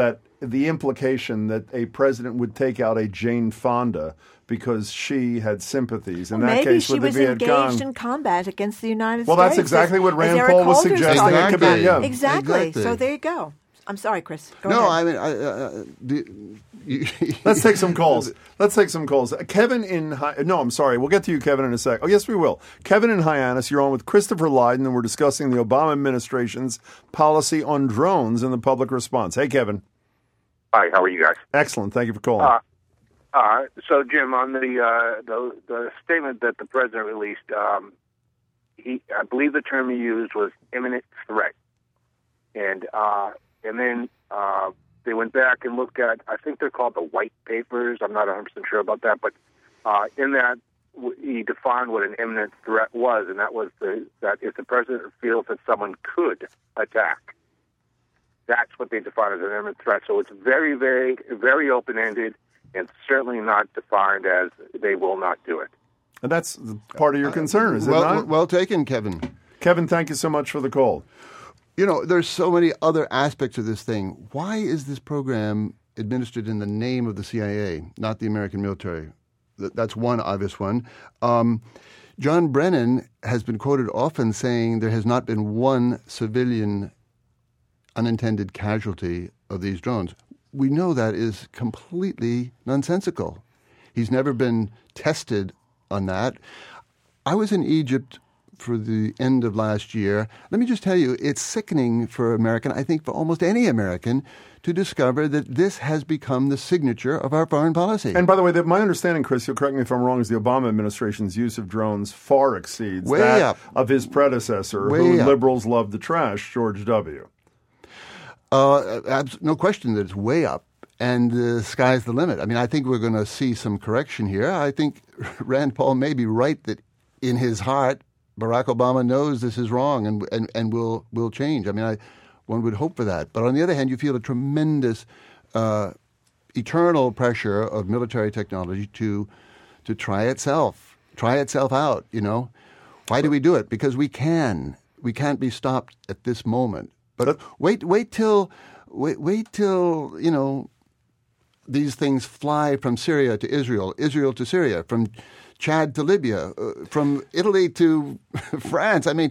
the implication that a president would take out a Jane Fonda because she had sympathies. In well, that maybe case, she with was the Viet Cong, engaged in combat against the United well, States. that's exactly as, what Rand Eric Paul was Holder's suggesting. talking It could be, about. yeah. Exactly. Exactly. So there you go. I'm sorry, Chris. Go no, ahead. I mean, I, uh, the, you, Let's take some calls. Let's take some calls. Kevin in Hy- no, I'm sorry. We'll get to you, Kevin, in a sec. Oh, yes, we will. Kevin in Hyannis, you're on with Christopher Lydon, and we're discussing the Obama administration's policy on drones and the public response. Hey, Kevin. Hi, how are you guys? Excellent. Thank you for calling. Uh, uh, so, Jim, on the, uh, the the statement that the president released, um, he I believe the term he used was imminent threat, and uh, and then uh, they went back and looked at, I think they're called the white papers. I'm not one hundred percent sure about that, but uh, in that he defined what an imminent threat was, and that was the, that if the president feels that someone could attack, that's what they define as an imminent threat. So it's very vague, very open-ended, and certainly not defined as they will not do it. And that's part of your concern, is it well, not? Well taken, Kevin. Kevin, thank you so much for the call. You know, there's so many other aspects of this thing. Why is this program administered in the name of the C I A, not the American military? That's one obvious one. Um, John Brennan has been quoted often saying there has not been one civilian unintended casualty of these drones. We know that is completely nonsensical. He's never been tested on that. I was in Egypt for the end of last year. Let me just tell you, it's sickening for American, I think for almost any American, to discover that this has become the signature of our foreign policy. And by the way, the, my understanding, Chris, you'll correct me if I'm wrong, is the Obama administration's use of drones far exceeds Way that up. of his predecessor, Way who up. liberals love to trash, George W. Uh, abs- no question that it's way up, and the sky's the limit. I mean, I think we're going to see some correction here. I think Rand Paul may be right that in his heart, Barack Obama knows this is wrong and and, and will will change. I mean, I, one would hope for that. But on the other hand, you feel a tremendous, uh, eternal pressure of military technology to to try itself, try itself out. You know, why do we do it? Because we can. We can't be stopped at this moment. But wait, wait till, wait, wait till you know, these things fly from Syria to Israel, Israel to Syria, from Chad to Libya, uh, from Italy to France. I mean,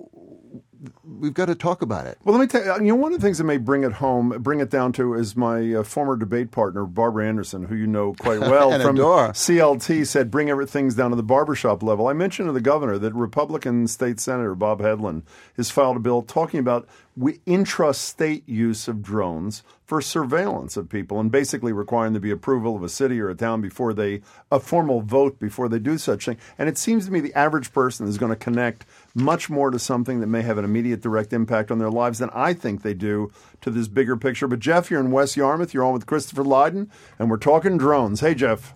we've got to talk about it. Well, let me tell you, you know, one of the things that may bring it home, bring it down to, is my uh, former debate partner, Barbara Anderson, who you know quite well And from adore. C L T, said bring everything down to the barbershop level. I mentioned to the governor that Republican State Senator Bob Hedlund has filed a bill talking about we, intrastate use of drones for surveillance of people and basically requiring there be approval of a city or a town before they, a formal vote before they do such thing. And it seems to me the average person is going to connect much more to something that may have an immediate direct impact on their lives than I think they do to this bigger picture. But Jeff, you're in West Yarmouth. You're on with Christopher Lydon, and we're talking drones. Hey, Jeff.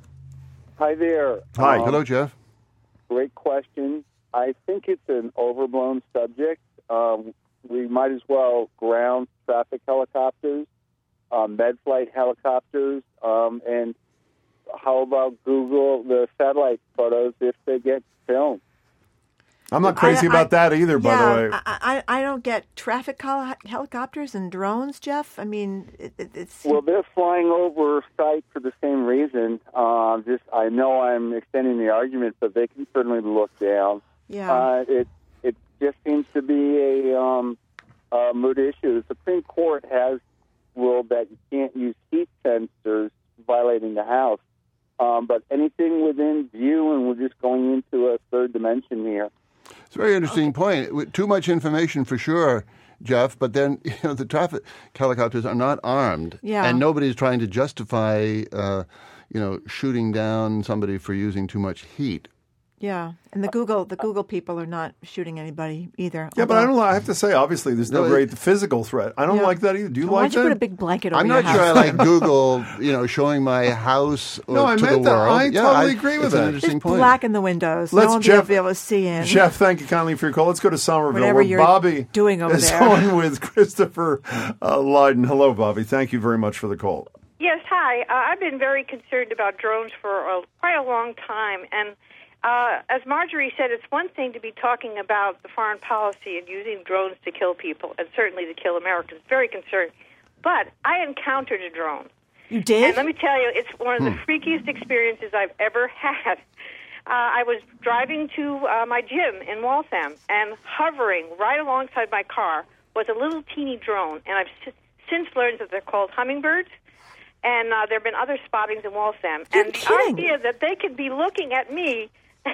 Hi there. Hi. Um, Hello, Jeff. Great question. I think it's an overblown subject. Um, we might as well ground traffic helicopters, um, med flight helicopters, um, and how about Google the satellite photos if they get filmed? I'm not crazy I- about I- that either, by yeah, the way. I, I, I don't get traffic hel- helicopters and drones, Jeff. I mean, it, it, it's Well, they're flying over site for the same reason. Uh, just I know I'm extending the argument, but they can certainly look down. Yeah. Uh, it it just seems to be a, um, a moot issue. The Supreme Court has ruled that you can't use heat sensors violating the house, um, but anything within view, and we're just going into a third dimension here. It's a very interesting point. With too much information for sure, Jeff, but then you know the traffic helicopters are not armed, Yeah. and nobody's trying to justify, uh, you know, shooting down somebody for using too much heat. yeah. And the Google the Google people are not shooting anybody either. Yeah, but I although- don't. I have to say, obviously, there's no No, it- great physical threat. I don't Yeah. like that either. Do you Why like don't you that? put a big blanket over I'm your not sure I house? like Google, you know, showing my house uh, No, I to meant the that. world. I Yeah, totally agree with it's that. An interesting Just point. blacken the windows. Let's no one Jeff- will be able to see in. Jeff, thank you kindly for your call. Let's go to Somerville, Whatever where you're Bobby doing over is there. on with Christopher uh, Lydon. Hello, Bobby. Thank you very much for the call. Yes, hi. Uh, I've been very concerned about drones for a, quite a long time. And uh, as Marjorie said, it's one thing to be talking about the foreign policy and using drones to kill people, and certainly to kill Americans. Very concerned. But I encountered a drone. You did? And let me tell you, it's one of the Hmm. freakiest experiences I've ever had. Uh, I was driving to uh, my gym in Waltham, and hovering right alongside my car was a little teeny drone. And I've s- since learned that they're called hummingbirds. And uh, there have been other spottings in Waltham. You're and the kidding. idea that they could be looking at me,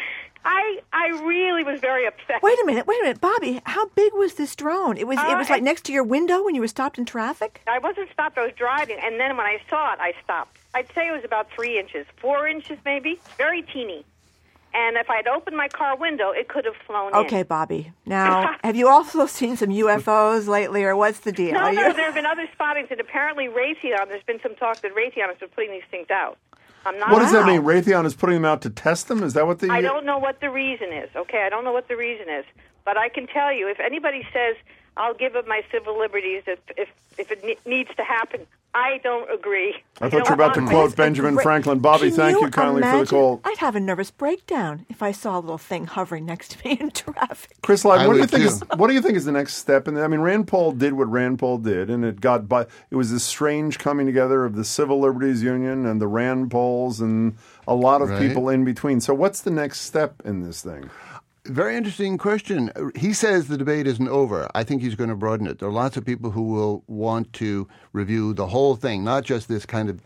I I really was very upset. Wait a minute, wait a minute, Bobby. How big was this drone? It was it Uh, was like it- next to your window when you were stopped in traffic. I wasn't stopped. I was driving, and then when I saw it, I stopped. I'd say it was about three inches, four inches maybe, very teeny. And if I'd opened my car window, it could have flown in. Okay, Bobby. Now, have you also seen some U F Os lately, or what's the deal? No, Are no, you- there have been other spottings, and apparently Raytheon, there's been some talk that Raytheon has been putting these things out. I'm not What does that sure. mean? Raytheon is putting them out to test them? Is that what the... I don't know what the reason is, okay? I don't know what the reason is. But I can tell you, if anybody says, I'll give up my civil liberties if if, if it ne- needs to happen, I don't agree. I thought you were about to don't quote want- Benjamin Franklin. Bobby, Can thank you you kindly for the imagine? call. I'd have a nervous breakdown if I saw a little thing hovering next to me in traffic. Chris Live, I what do you would think too. is what do you think is the next step in that? I mean, Rand Paul did what Rand Paul did, and it got by. It was this strange coming together of the Civil Liberties Union and the Rand Pauls and a lot of Right. people in between. So, what's the next step in this thing? Very interesting question. He says the debate isn't over. I think he's going to broaden it. There are lots of people who will want to review the whole thing, not just this kind of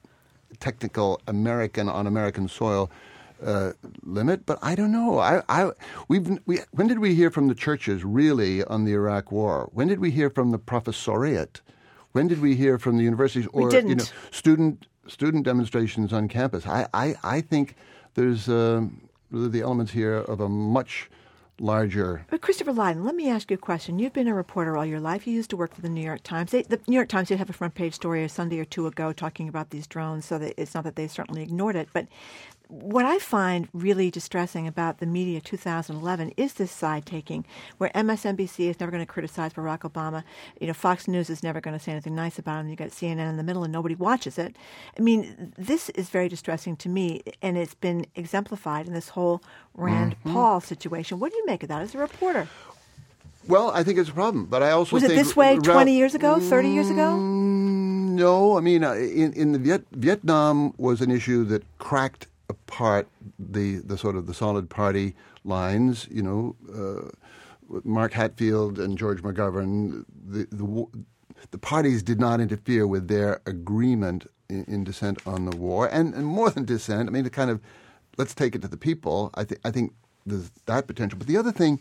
technical American on American soil uh, limit. But I don't know. I, I, we've, we, when did we hear from the churches really on the Iraq War? When did we hear from the professoriate? When did we hear from the universities We or didn't. you know student student demonstrations on campus? I, I, I think there's um, really the elements here of a much larger. But Christopher Lydon, let me ask you a question. You've been a reporter all your life. You used to work for the New York Times. They, the New York Times did have a front page story a Sunday or two ago talking about these drones, so that it's not that they certainly ignored it. But what I find really distressing about the media two thousand eleven is this side taking, where M S N B C is never going to criticize Barack Obama. You know, Fox News is never going to say anything nice about him. You got C N N in the middle, and nobody watches it. I mean, this is very distressing to me, and it's been exemplified in this whole Rand Mhm. Paul situation. What do you make of that as a reporter? Well, I think it's a problem, but I also Was it think this way Ra- twenty years ago, thirty years ago? Mm, no, I mean, uh, in in the Viet- Vietnam was an issue that cracked apart the the sort of the solid party lines. You know, uh, with Mark Hatfield and George McGovern, the the w- the parties did not interfere with their agreement in, in dissent on the war, and, and more than dissent. I mean, the kind of let's take it to the people. I think I think there's that potential. But the other thing,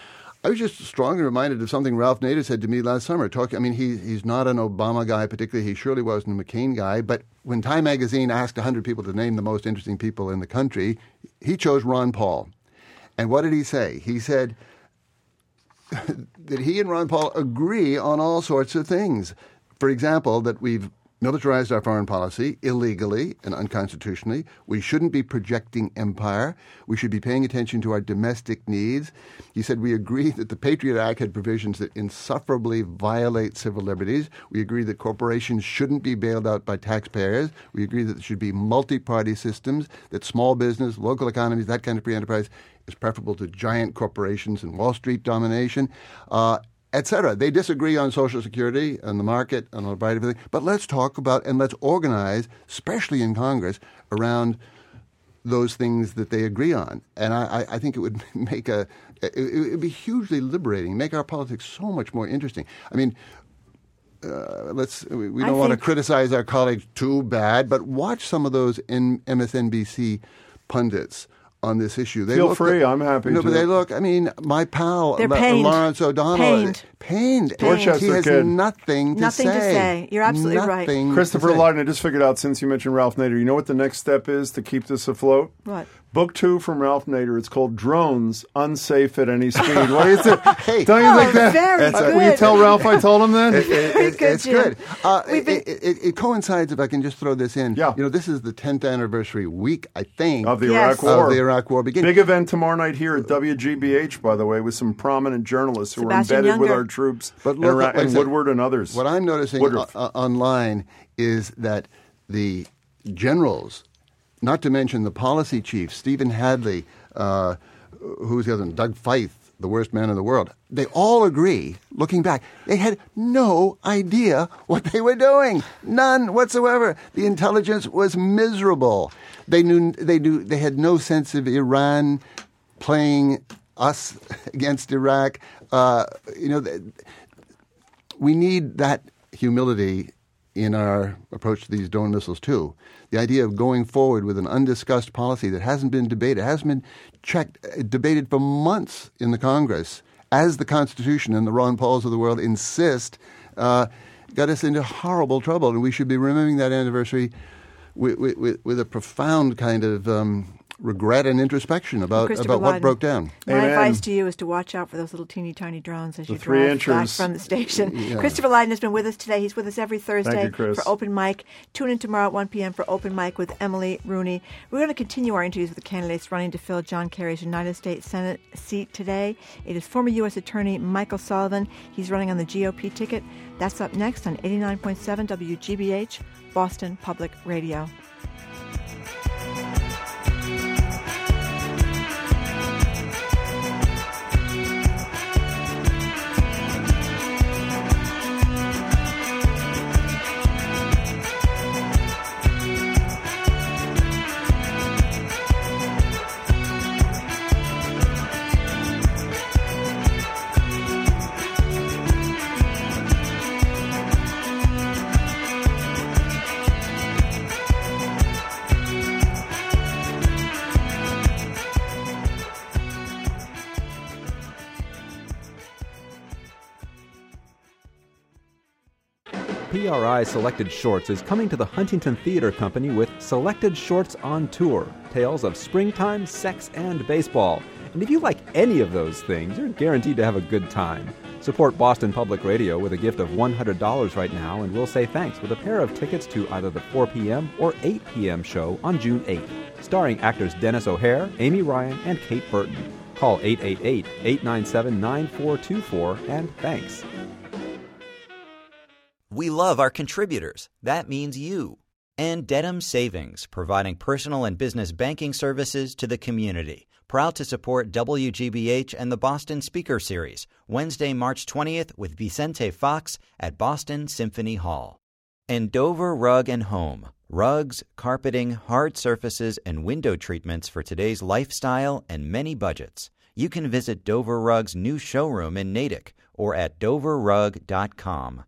I was just strongly reminded of something Ralph Nader said to me last summer. Talking, I mean, he he's not an Obama guy particularly. He surely wasn't a McCain guy. But when Time Magazine asked one hundred people to name the most interesting people in the country, he chose Ron Paul. And what did he say? He said that he and Ron Paul agree on all sorts of things. For example, that we've militarized our foreign policy illegally and unconstitutionally. We shouldn't be projecting empire. We should be paying attention to our domestic needs. He said we agree that the Patriot Act had provisions that insufferably violate civil liberties. We agree that corporations shouldn't be bailed out by taxpayers. We agree that there should be multi-party systems, that small business, local economies, that kind of free enterprise is preferable to giant corporations and Wall Street domination. Uh, et cetera. They disagree on Social Security and the market and a variety of things. But let's talk about and let's organize, especially in Congress, around those things that they agree on. And I, I think it would make a it, it would be hugely liberating, make our politics so much more interesting. I mean, uh, let's we, we don't I want to think- criticize our colleagues too bad, but watch some of those in M S N B C pundits on this issue. They Feel look free, at- I'm happy No, to. but they look. I mean, my pal They're La- pained. Lawrence O'Donnell, Pained. pained. Dorchester He has kid. nothing to Nothing say. to say. You're absolutely right. Nothing to Christopher say. Lydon, I just figured out since you mentioned Ralph Nader, you know what the next step is to keep this afloat? What? Book two from Ralph Nader. It's called Drones Unsafe at Any Speed. What do you think? Hey. Don't you Oh, think that? very Uh, good. Will you tell Ralph I told him that? It, it, it, Good, it's Jim. good. Uh, We've it, it, it, it coincides, if I can just throw this in. Yeah. You know, this is the tenth anniversary week, I think, Of the Yes. Iraq War. of the Iraq War beginning. Big event tomorrow night here at W G B H, by the way, with some prominent journalists who Sebastian are embedded with Younger. our troops But and, look, Iraq- like I and said, Woodward and others. What I'm noticing Woodruff. o- o- online is that the generals, not to mention the policy chief, Stephen Hadley, uh, who's the other one, Doug Feith, the worst man in the world. They all agree, looking back, they had no idea what they were doing. None whatsoever. The intelligence was miserable. They knew they knew they had no sense of Iran playing us against Iraq. Uh, you know, we need that humility in our approach to these drone missiles too. The idea of going forward with an undiscussed policy that hasn't been debated, hasn't been checked, debated for months in the Congress, as the Constitution and the Ron Pauls of the world insist, uh, got us into horrible trouble. And we should be remembering that anniversary with, with, with a profound kind of um, regret and introspection about, about what broke down. My Amen. advice to you is to watch out for those little teeny tiny drones as the you three drive inchers. back from the station. Yeah. Christopher Lydon has been with us today. He's with us every Thursday you, Chris. for Open Mic. Tune in tomorrow at one p.m. for Open Mic with Emily Rooney. We're going to continue our interviews with the candidates running to fill John Kerry's United States Senate seat today. It is former U S Attorney Michael Sullivan. He's running on the G O P ticket. That's up next on eighty-nine point seven W G B H, Boston Public Radio. P R I Selected Shorts is coming to the Huntington Theater Company with Selected Shorts on Tour, tales of springtime, sex, and baseball. And if you like any of those things, you're guaranteed to have a good time. Support Boston Public Radio with a gift of one hundred dollars right now, and we'll say thanks with a pair of tickets to either the four p.m. or eight p.m. show on June eighth, starring actors Dennis O'Hare, Amy Ryan, and Kate Burton. Call eight eight eight, eight nine seven, nine four two four, and thanks. We love our contributors. That means you. And Dedham Savings, providing personal and business banking services to the community. Proud to support W G B H and the Boston Speaker Series, Wednesday, March twentieth with Vicente Fox at Boston Symphony Hall. And Dover Rug and Home. Rugs, carpeting, hard surfaces, and window treatments for today's lifestyle and many budgets. You can visit Dover Rug's new showroom in Natick or at dover rug dot com.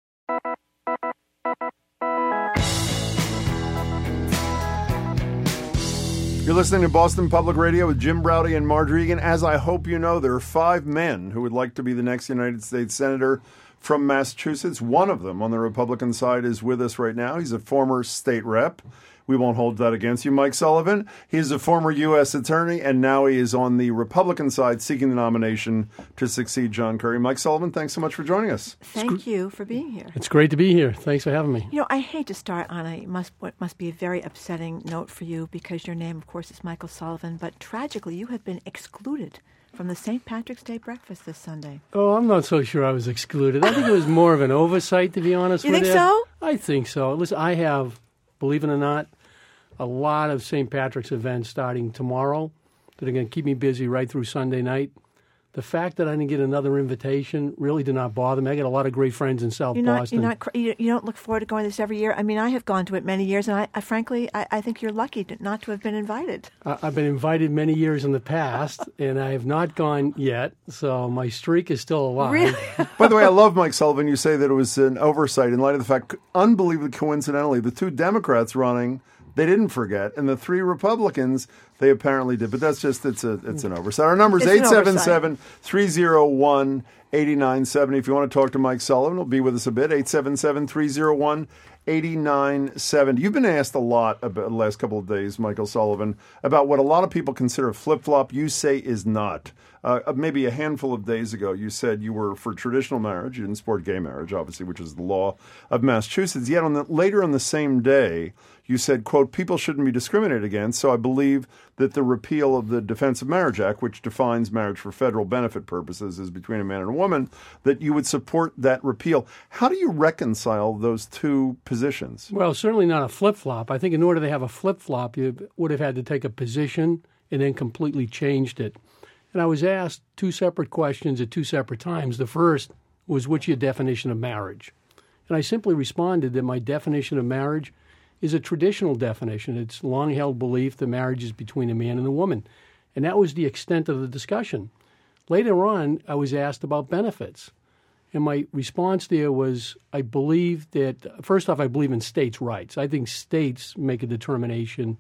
You're listening to Boston Public Radio with Jim Braude and Marge Regan. As I hope you know, there are five men who would like to be the next United States Senator from Massachusetts. One of them on the Republican side is with us right now. He's a former state rep. We won't hold that against you, Mike Sullivan. He is a former U S attorney, and now he is on the Republican side seeking the nomination to succeed John Kerry. Mike Sullivan, thanks so much for joining us. Thank you for being here. It's great to be here. Thanks for having me. You know, I hate to start on a must what must be a very upsetting note for you because your name, of course, is Michael Sullivan, but tragically you have been excluded from the Saint Patrick's Day breakfast this Sunday. Oh, I'm not so sure I was excluded. I think it was more of an oversight, to be honest you with you. You think so? I think so. Listen, I have, believe it or not, a lot of Saint Patrick's events starting tomorrow that are going to keep me busy right through Sunday night. The fact that I didn't get another invitation really did not bother me. I got a lot of great friends in South you're not, Boston. You're not, you don't look forward to going to this every year? I mean, I have gone to it many years, and I, I frankly, I, I think you're lucky to, not to have been invited. I, I've been invited many years in the past, and I have not gone yet, so my streak is still alive. Really? By the way, I love Mike Sullivan. You say that it was an oversight in light of the fact, unbelievably coincidentally, the two Democrats running, they didn't forget, and the three Republicans, they apparently did. But that's just, it's a it's an oversight. Our number is eight seven seven, three oh one, eight nine seven zero. If you want to talk to Mike Sullivan, he'll be with us a bit, eight seven seven, three oh one, eight nine seven zero. You've been asked a lot about the last couple of days, Michael Sullivan, about what a lot of people consider flip-flop, you say is not. Uh, maybe a handful of days ago, you said you were for traditional marriage. You didn't support gay marriage, obviously, which is the law of Massachusetts. Yet on the, later on the same day, you said, quote, people shouldn't be discriminated against, so I believe that the repeal of the Defense of Marriage Act, which defines marriage for federal benefit purposes as between a man and a woman, that you would support that repeal. How do you reconcile those two positions? Well, certainly not a flip-flop. I think in order to have a flip-flop, you would have had to take a position and then completely changed it. And I was asked two separate questions at two separate times. The first was, what's your definition of marriage? And I simply responded that my definition of marriage is a traditional definition. It's long-held belief that marriage is between a man and a woman. And that was the extent of the discussion. Later on, I was asked about benefits. And my response there was, I believe that, first off, I believe in states' rights. I think states make a determination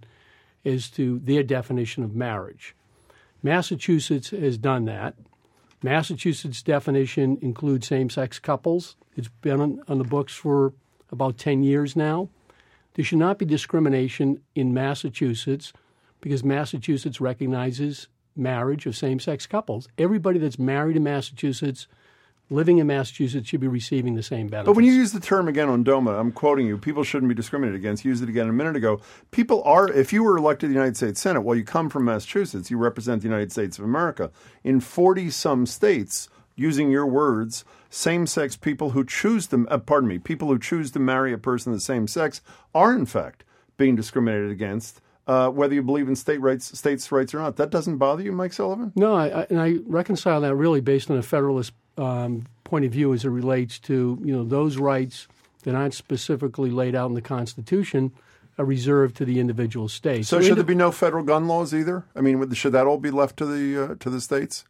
as to their definition of marriage. Massachusetts has done that. Massachusetts' definition includes same-sex couples. It's been on, on the books for about ten years now. There should not be discrimination in Massachusetts because Massachusetts recognizes marriage of same-sex couples. Everybody that's married in Massachusetts, living in Massachusetts, should be receiving the same benefits. But when you use the term again on DOMA, I'm quoting you, people shouldn't be discriminated against. You used it again a minute ago. People are, if you were elected to the United States Senate, well, you come from Massachusetts, you represent the United States of America. In forty-some states, using your words, same-sex people who choose to, uh, pardon me, people who choose to marry a person of the same sex are, in fact, being discriminated against, uh, whether you believe in state rights, states' rights or not. That doesn't bother you, Mike Sullivan? No, I, I, and I reconcile that really based on a federalist um, point of view as it relates to, you know, those rights that aren't specifically laid out in the Constitution are reserved to the individual states. So, so should indi- there be no federal gun laws either? I mean, should that all be left to the uh, to the states?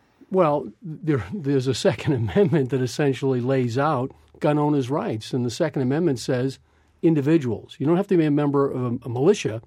Well, there, there's a Second Amendment that essentially lays out gun owners' rights, and the Second Amendment says individuals. You don't have to be a member of a, a militia.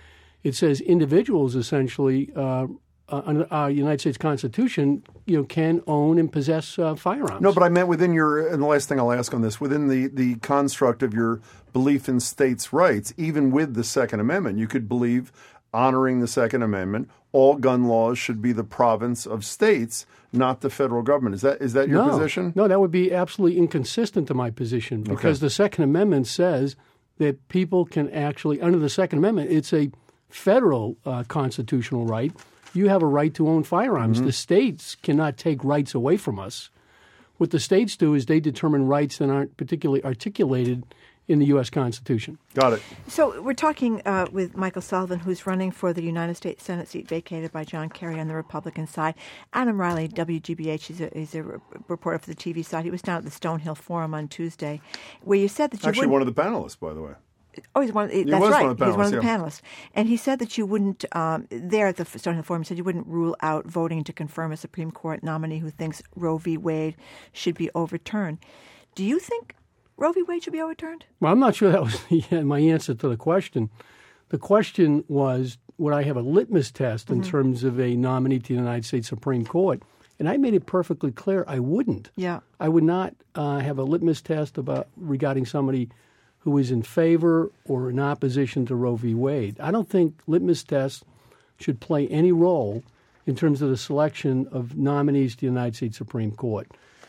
It says individuals essentially, uh, uh, under our United States Constitution, you know, can own and possess uh, firearms. No, but I meant within your, and the last thing I'll ask on this, within the, the construct of your belief in states' rights, even with the Second Amendment, you could believe, honoring the Second Amendment, all gun laws should be the province of states, not the federal government. Is that is that your no, position? No, that would be absolutely inconsistent to my position because Okay. the Second Amendment says that people can actually, under the Second Amendment, it's a federal uh, constitutional right. You have a right to own firearms. Mm-hmm. The states cannot take rights away from us. What the states do is they determine rights that aren't particularly articulated in the U S Constitution. Got it. So we're talking uh, with Michael Sullivan, who's running for the United States Senate seat vacated by John Kerry on the Republican side. Adam Riley, W G B H, he's a, he's a reporter for the T V side. He was down at the Stonehill Forum on Tuesday, where you said that you Actually, wouldn't... one of the panelists, by the way. Oh, he's one. Of, He that's was right. one of the He's one of the panelists, yeah. panelists, and he said that you wouldn't. Um, there at the Stonehill Forum, he said you wouldn't rule out voting to confirm a Supreme Court nominee who thinks Roe v. Wade should be overturned. Do you think Roe v. Wade should be overturned? Well, I'm not sure that was the, my answer to the question. The question was, would I have a litmus test in Mhm. terms of a nominee to the United States Supreme Court? And I made it perfectly clear I wouldn't. Yeah. I would not uh, have a litmus test about regarding somebody who is in favor or in opposition to Roe v. Wade. I don't think litmus tests should play any role in terms of the selection of nominees to the United States Supreme Court.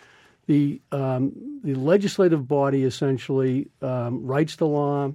The um, the legislative body essentially um, writes the law,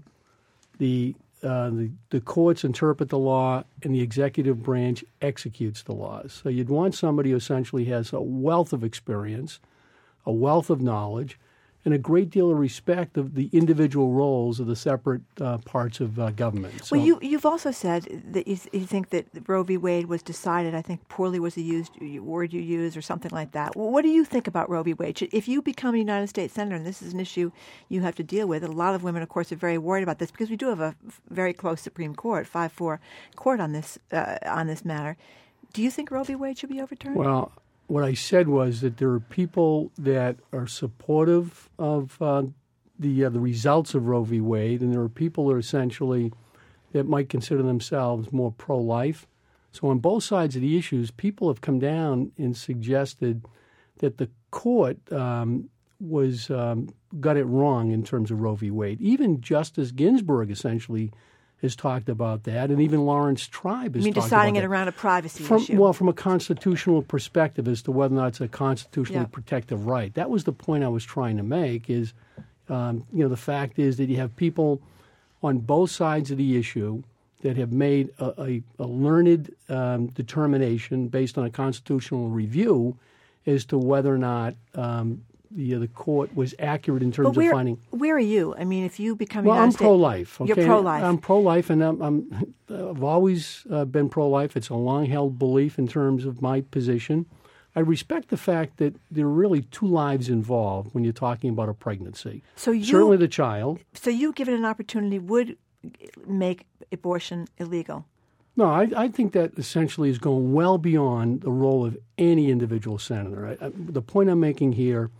the, uh, the the courts interpret the law, and the executive branch executes the laws. So you'd want somebody who essentially has a wealth of experience, a wealth of knowledge, and a great deal of respect of the individual roles of the separate uh, parts of uh, government. So, Well, you, you've also said that you, you think that Roe v. Wade was decided, I think poorly was the used word you used or something like that. Well, what do you think about Roe v. Wade? Should- If you become a United States Senator, and this is an issue you have to deal with, a lot of women, of course, are very worried about this because we do have a very close Supreme Court, five four court on this, uh, on this matter. Do you think Roe v. Wade should be overturned? well, what I said was that there are people that are supportive of uh, the uh, the results of Roe v. Wade, and there are people that are essentially that might consider themselves more pro-life. So on both sides of the issues, people have come down and suggested that the court um, was um, got it wrong in terms of Roe v. Wade. Even Justice Ginsburg essentially has talked about that, and even Lawrence Tribe has I mean, talked deciding about it that. around a privacy From, issue. Well, from a constitutional perspective as to whether or not it's a constitutionally Yeah. protective right. That was the point I was trying to make is, um, you know, the fact is that you have people on both sides of the issue that have made a, a, a learned um, determination based on a constitutional review as to whether or not um, the uh, the court was accurate in terms But where, of finding. where are you? I mean, if you become Well, United I'm States, pro-life. Okay? You're pro-life. I'm pro-life, and I'm, I'm I've always uh, been pro-life. It's a long-held belief in terms of my position. I respect the fact that there are really two lives involved when you're talking about a pregnancy. So you, certainly the child. So you, given an opportunity, would make abortion illegal? No, I, I think that essentially is going well beyond the role of any individual senator. I, I, the point I'm making here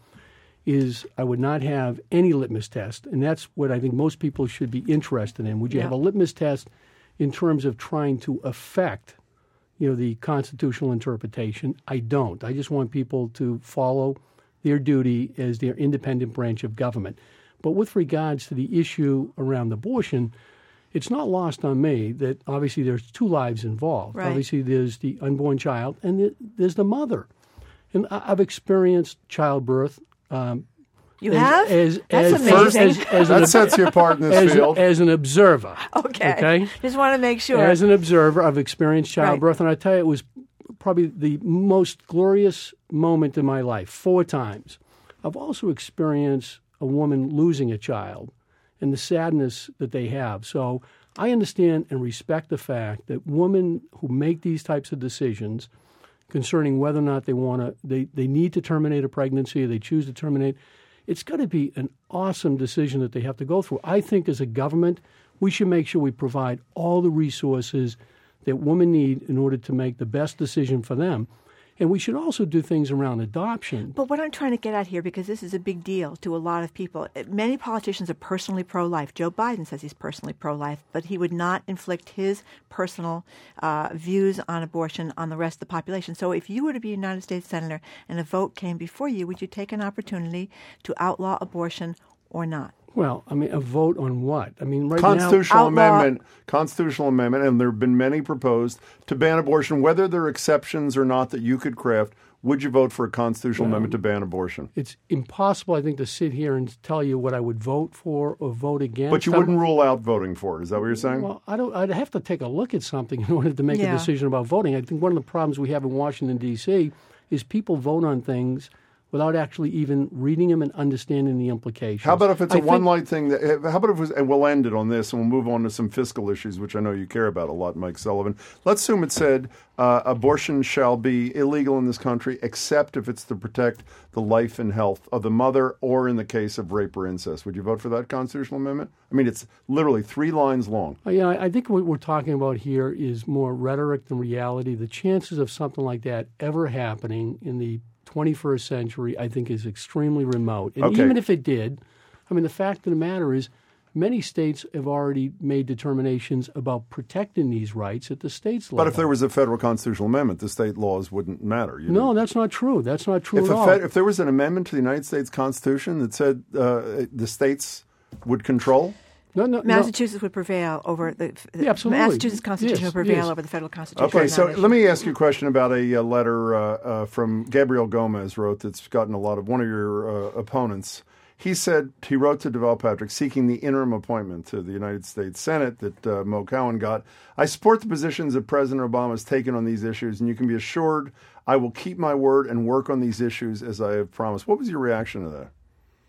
is I would not have any litmus test, and that's what I think most people should be interested in. Would you Yeah. have a litmus test in terms of trying to affect, you know, the constitutional interpretation? I don't. I just want people to follow their duty as their independent branch of government. But with regards to the issue around abortion, it's not lost on me that obviously there's two lives involved. Right. Obviously there's the unborn child and the, there's the mother. And I, I've experienced childbirth. Um, You as, have? As, That's as, amazing. As, as That an, sets you apart in this as, field. As an observer. Okay. Okay. Just want to make sure. As an observer, I've experienced childbirth, Right. and I tell you, it was probably the most glorious moment in my life, four times. I've also experienced a woman losing a child and the sadness that they have. So I understand and respect the fact that women who make these types of decisions concerning whether or not they want to, they, they need to terminate a pregnancy or they choose to terminate, it's got to be an awesome decision that they have to go through. I think as a government, we should make sure we provide all the resources that women need in order to make the best decision for them. And we should also do things around adoption. But what I'm trying to get at here, because this is a big deal to a lot of people, many politicians are personally pro-life. Joe Biden says he's personally pro-life, but he would not inflict his personal uh, views on abortion on the rest of the population. So if you were to be a United States Senator and a vote came before you, would you take an opportunity to outlaw abortion or not? Well, I mean, a vote on what? I mean, right constitutional now, amendment, constitutional amendment, and there have been many proposed to ban abortion. Whether there are exceptions or not that you could craft, would you vote for a constitutional Well, amendment to ban abortion? It's impossible, I think, to sit here and tell you what I would vote for or vote against. But you I- wouldn't rule out voting for it. Is that what you're saying? Well, I don't. I'd have to take a look at something in order to make Yeah. a decision about voting. I think one of the problems we have in Washington D C is people vote on things without actually even reading them and understanding the implications. How about if it's a I think- one-light thing? That, how about if it was, and we'll end it on this, and we'll move on to some fiscal issues, which I know you care about a lot, Mike Sullivan. Let's assume it said uh, abortion shall be illegal in this country, except if it's to protect the life and health of the mother, or in the case of rape or incest. Would you vote for that constitutional amendment? I mean, it's literally three lines long. Uh, Yeah, I think what we're talking about here is more rhetoric than reality. The chances of something like that ever happening in the twenty-first century, I think, is extremely remote. And Okay. even if it did, I mean, the fact of the matter is many states have already made determinations about protecting these rights at the state's level. But if there was a federal constitutional amendment, the state laws wouldn't matter. You No, that's not true. That's not true if, at a all. fed, if there was an amendment to the United States Constitution that said uh, the states would control, no, no, Massachusetts would prevail over the, the Yeah, absolutely. Massachusetts Constitution Yes, would prevail yes. over the federal Constitution. Okay, on so that issue. let me ask you a question about a, uh letter uh, uh, from Gabriel Gomez wrote that's gotten a lot of one of your uh, opponents. He said he wrote to Deval Patrick seeking the interim appointment to the United States Senate that uh, Mo Cowan got. I support the positions that President Obama has taken on these issues, and you can be assured I will keep my word and work on these issues as I have promised. What was your reaction to that?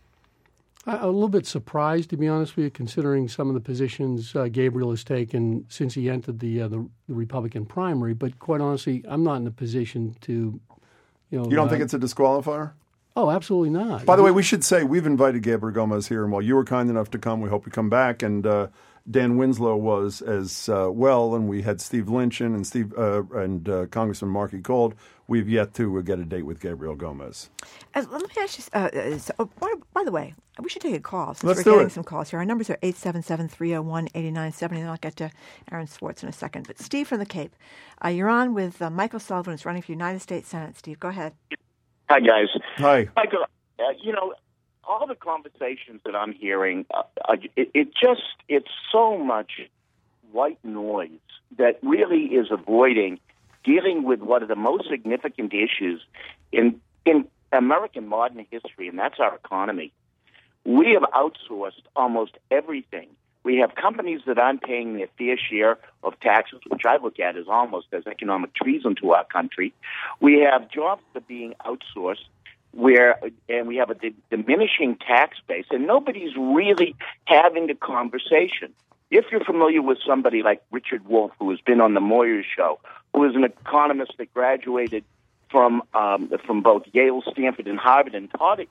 I- I'm a little bit surprised, to be honest with you, considering some of the positions uh, Gabriel has taken since he entered the, uh, the the Republican primary. But quite honestly, I'm not in a position to, you know. You don't uh, think it's a disqualifier? Oh, absolutely not. By the way, we should say we've invited Gabriel Gomez here, and while you were kind enough to come, we hope you come back. And uh, Dan Winslow was as uh, well, and we had Steve Lynch in, and Steve uh, and uh, Congressman Markey Gold. We've yet to uh, get a date with Gabriel Gomez. Uh, let me ask you. Uh, uh, so, oh, by, by the way, we should take a call since Let's we're do getting it. some calls here. Our numbers are eight seven seven, three oh one, eight nine seven zero, and I'll get to Aaron Swartz in a second. But Steve from the Cape, uh, you're on with uh, Michael Sullivan, who's running for United States Senate. Steve, go ahead. Hi, guys. Hi. Michael, uh, you know, all the conversations that I'm hearing, uh, uh, it, it just, it's so much white noise that really is avoiding dealing with one of the most significant issues in in American modern history, and that's our economy. We have outsourced almost everything. We have companies that aren't paying their fair share of taxes, which I look at as almost as economic treason to our country. We have jobs that are being outsourced where and we have a di- diminishing tax base, and nobody's really having the conversation. If you're familiar with somebody like Richard Wolff, who has been on the Moyers Show, who is an economist that graduated from um, from both Yale, Stanford, and Harvard, and taught at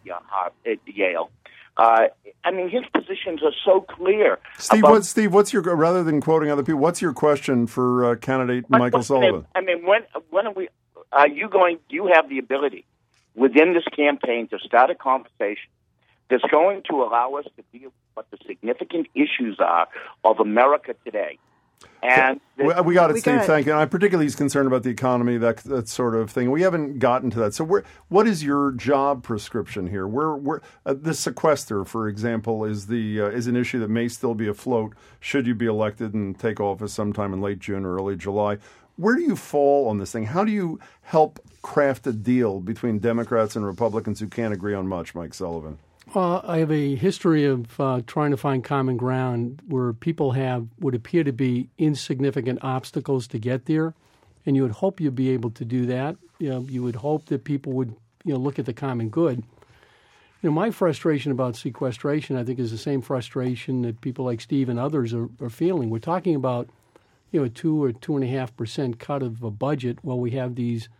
Yale, uh, I mean, his positions are so clear. Steve, about, what, Steve, what's your rather than quoting other people, what's your question for uh, candidate Michael Sullivan? I mean, when when are we? Are you going? Do you have the ability within this campaign to start a conversation that's going to allow us to deal with what the significant issues are of America today? And so, we, we got it, we Steve. got it. Thank you. And I'm particularly concerned about the economy, that that sort of thing. We haven't gotten to that. So, where, what is your job prescription here? Where, where uh, the sequester, for example, is the uh, is an issue that may still be afloat. Should you be elected and take office sometime in late June or early July? Where do you fall on this thing? How do you help craft a deal between Democrats and Republicans who can't agree on much, Mike Sullivan? Well, I have a history of uh, trying to find common ground where people have what appear to be insignificant obstacles to get there, and you would hope you'd be able to do that. You know, you would hope that people would, you know, look at the common good. You know, my frustration about sequestration, I think, is the same frustration that people like Steve and others are, are feeling. We're talking about, you know, a two or two and a half percent cut of a budget while we have these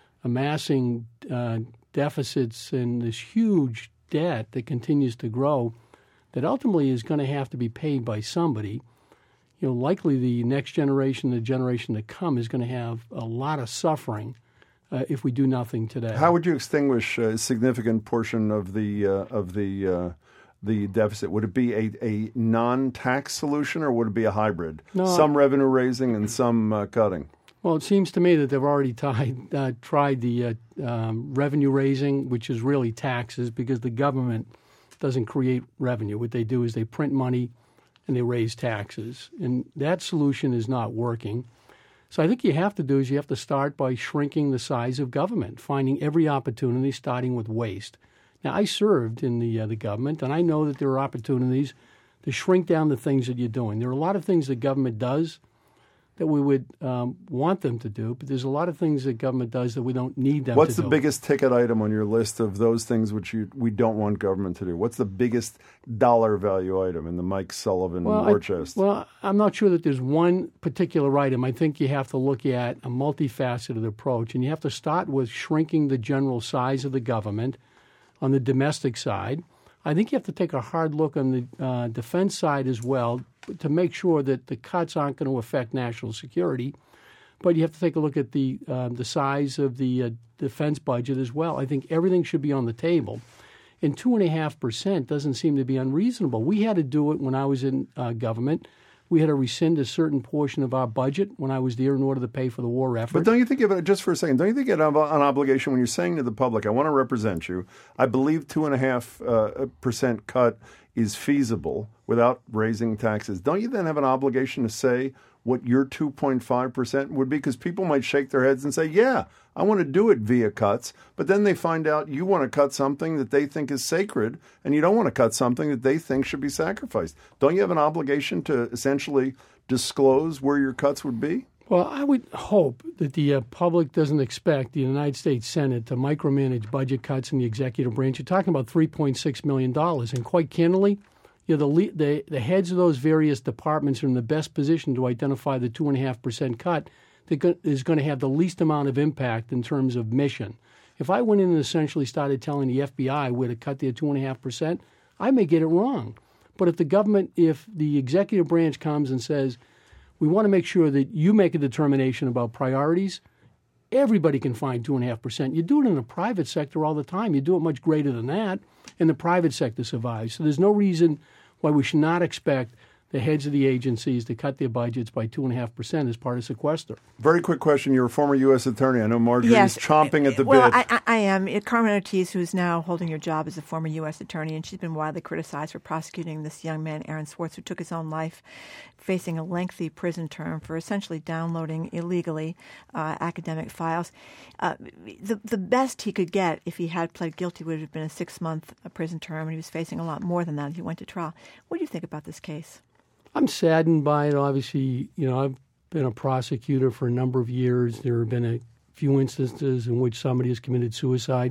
amassing uh, deficits and this huge debt that continues to grow that ultimately is going to have to be paid by somebody. You know, likely the next generation, the generation to come, is going to have a lot of suffering uh, if we do nothing today. How would you extinguish a significant portion of the uh, of the uh, the deficit? Would it be a, a non-tax solution, or would it be a hybrid? No. Some revenue raising and some uh, cutting. Well, it seems to me that they've already tied, uh, tried the uh, um, revenue raising, which is really taxes, because the government doesn't create revenue. What they do is they print money and they raise taxes. And that solution is not working. So I think you have to do is you have to start by shrinking the size of government, finding every opportunity, starting with waste. Now, I served in the uh, the government, and I know that there are opportunities to shrink down the things that you're doing. There are a lot of things the government does that we would um, want them to do, but there's a lot of things that government does that we don't need them What's to do. the biggest ticket item on your list of those things which you, we don't want government to do? What's the biggest dollar value item in the Mike Sullivan well, war I, chest? Well, I'm not sure that there's one particular item. I think you have to look at a multifaceted approach, and you have to start with shrinking the general size of the government on the domestic side. I think you have to take a hard look on the uh, defense side as well to make sure that the cuts aren't going to affect national security. But you have to take a look at the uh, the size of the uh, defense budget as well. I think everything should be on the table. And two and a half percent doesn't seem to be unreasonable. We had to do it when I was in uh, government. We had to rescind a certain portion of our budget when I was there in order to pay for the war effort. But don't you think of it, just for a second, don't you think you have an obligation when you're saying to the public, I want to represent you, I believe two and a half uh, percent cut is feasible without raising taxes. Don't you then have an obligation to say what your two point five percent would be? Because people might shake their heads and say, yeah, I want to do it via cuts. But then they find out you want to cut something that they think is sacred, and you don't want to cut something that they think should be sacrificed. Don't you have an obligation to essentially disclose where your cuts would be? Well, I would hope that the uh, public doesn't expect the United States Senate to micromanage budget cuts in the executive branch. You're talking about three point six million dollars. And quite candidly, you know, the, the the heads of those various departments are in the best position to identify the two point five percent cut that is going to have the least amount of impact in terms of mission. If I went in and essentially started telling the F B I where to cut their two point five percent, I may get it wrong. But if the government, if the executive branch comes and says, we want to make sure that you make a determination about priorities, everybody can find two point five percent. You do it in the private sector all the time. You do it much greater than that, and the private sector survives. So there's no reason why we should not expect the heads of the agencies to cut their budgets by two point five percent as part of sequester. Very quick question. You're a former U S attorney. I know Marjorie's yes. chomping at the well, bit. I, I am. Carmen Ortiz, who's now holding your job as a former U S attorney, and she's been widely criticized for prosecuting this young man, Aaron Swartz, who took his own life, facing a lengthy prison term for essentially downloading illegally uh, academic files. Uh, the, the best he could get if he had pled guilty would have been a six-month prison term, and he was facing a lot more than that if he went to trial. What do you think about this case? I'm saddened by it. Obviously, you know, I've been a prosecutor for a number of years. There have been a few instances in which somebody has committed suicide.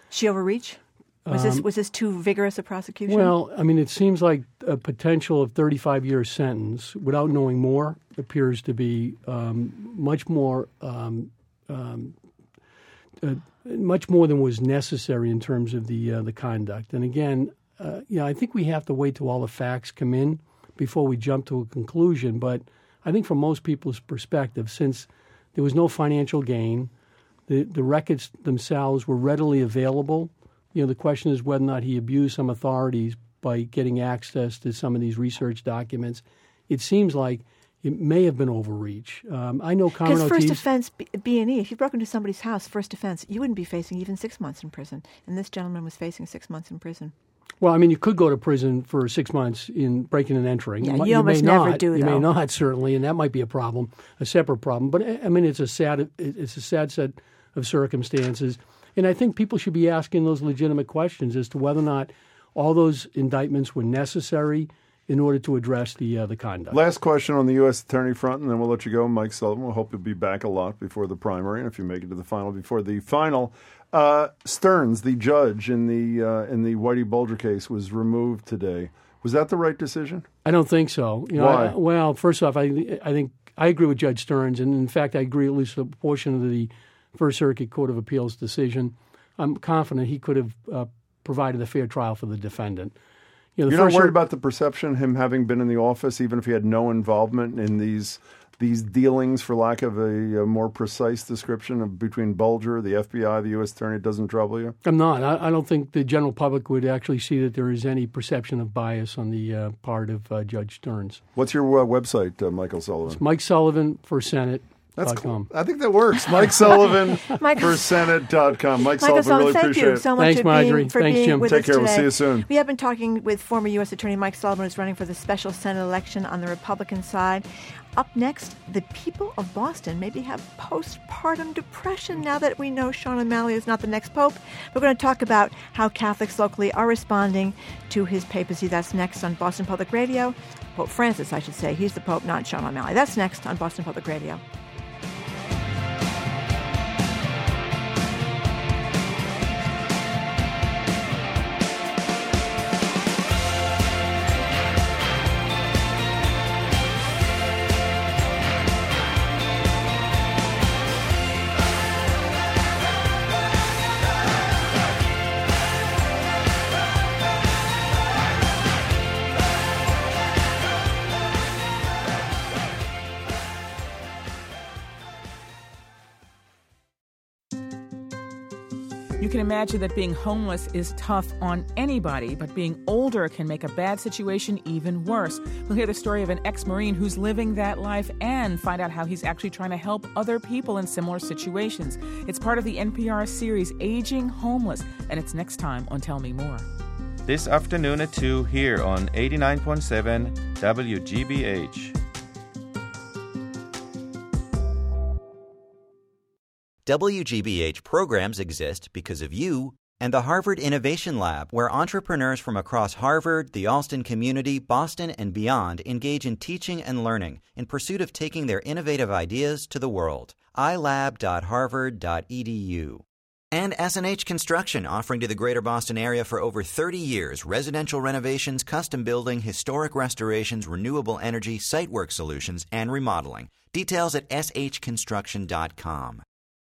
She overreach? Was this Um, was this too vigorous a prosecution? Well, I mean, it seems like a potential of thirty-five year sentence, without knowing more, appears to be um, much more, um, um, uh, much more than was necessary in terms of the uh, the conduct. And again, uh, you know, I think we have to wait till all the facts come in before we jump to a conclusion. But I think from most people's perspective, since there was no financial gain, the the records themselves were readily available. You know, the question is whether or not he abused some authorities by getting access to some of these research documents. It seems like it may have been overreach. Um, I know Carmen Because first Ortiz. offense, B and E, if you broke into somebody's house, first offense, you wouldn't be facing even six months in prison. And this gentleman was facing six months in prison. Well, I mean, you could go to prison for six months in breaking and entering. Yeah, Mi- you almost may never not. do, You may though. not, certainly, and that might be a problem, a separate problem. But I mean, it's a sad, it's a sad set of circumstances. And I think people should be asking those legitimate questions as to whether or not all those indictments were necessary in order to address the uh, the conduct. Last question on the U S attorney front, and then we'll let you go, Mike Sullivan. We'll hope you'll be back a lot before the primary, and if you make it to the final before the final. Uh, Stearns, the judge in the uh, in the Whitey Bulger case, was removed today. Was that the right decision? I don't think so. You know, Why? I, well, first off, I I think I agree with Judge Stearns, and in fact, I agree at least with a portion of the First Circuit Court of Appeals decision. I'm confident he could have uh, provided a fair trial for the defendant. You know, the You're not First worried Cir- about the perception, him having been in the office, even if he had no involvement in these these dealings, for lack of a, a more precise description, of between Bulger, the F B I, the U S attorney. It doesn't trouble you? I'm not. I, I don't think the general public would actually see that there is any perception of bias on the uh, part of uh, Judge Stearns. What's your uh, website, uh, Michael Sullivan? It's Mike Sullivan for Senate. That's cool. I think that works. Mike Sullivan Mike- for Senate dot com. Mike Michael Sullivan, really thank appreciate you it. so much Thanks, for Marjorie. being, for Thanks, being Jim. with Take us care. We'll today. see you soon. We have been talking with former U S Attorney Mike Sullivan, who's running for the special Senate election on the Republican side. Up next, the people of Boston maybe have postpartum depression now that we know Sean O'Malley is not the next pope. We're going to talk about how Catholics locally are responding to his papacy. That's next on Boston Public Radio. Pope Francis, I should say. He's the Pope, not Sean O'Malley. That's next on Boston Public Radio. You can imagine that being homeless is tough on anybody, but being older can make a bad situation even worse. We'll hear the story of an ex-Marine who's living that life and find out how he's actually trying to help other people in similar situations. It's part of the N P R series Aging Homeless, and it's next time on Tell Me More. This afternoon at two here on eighty-nine point seven W G B H. W G B H programs exist because of you and the Harvard Innovation Lab, where entrepreneurs from across Harvard, the Alston community, Boston, and beyond engage in teaching and learning in pursuit of taking their innovative ideas to the world. i lab dot harvard dot e d u. And S and H Construction, offering to the greater Boston area for over thirty years residential renovations, custom building, historic restorations, renewable energy, site work solutions, and remodeling. Details at s h construction dot com.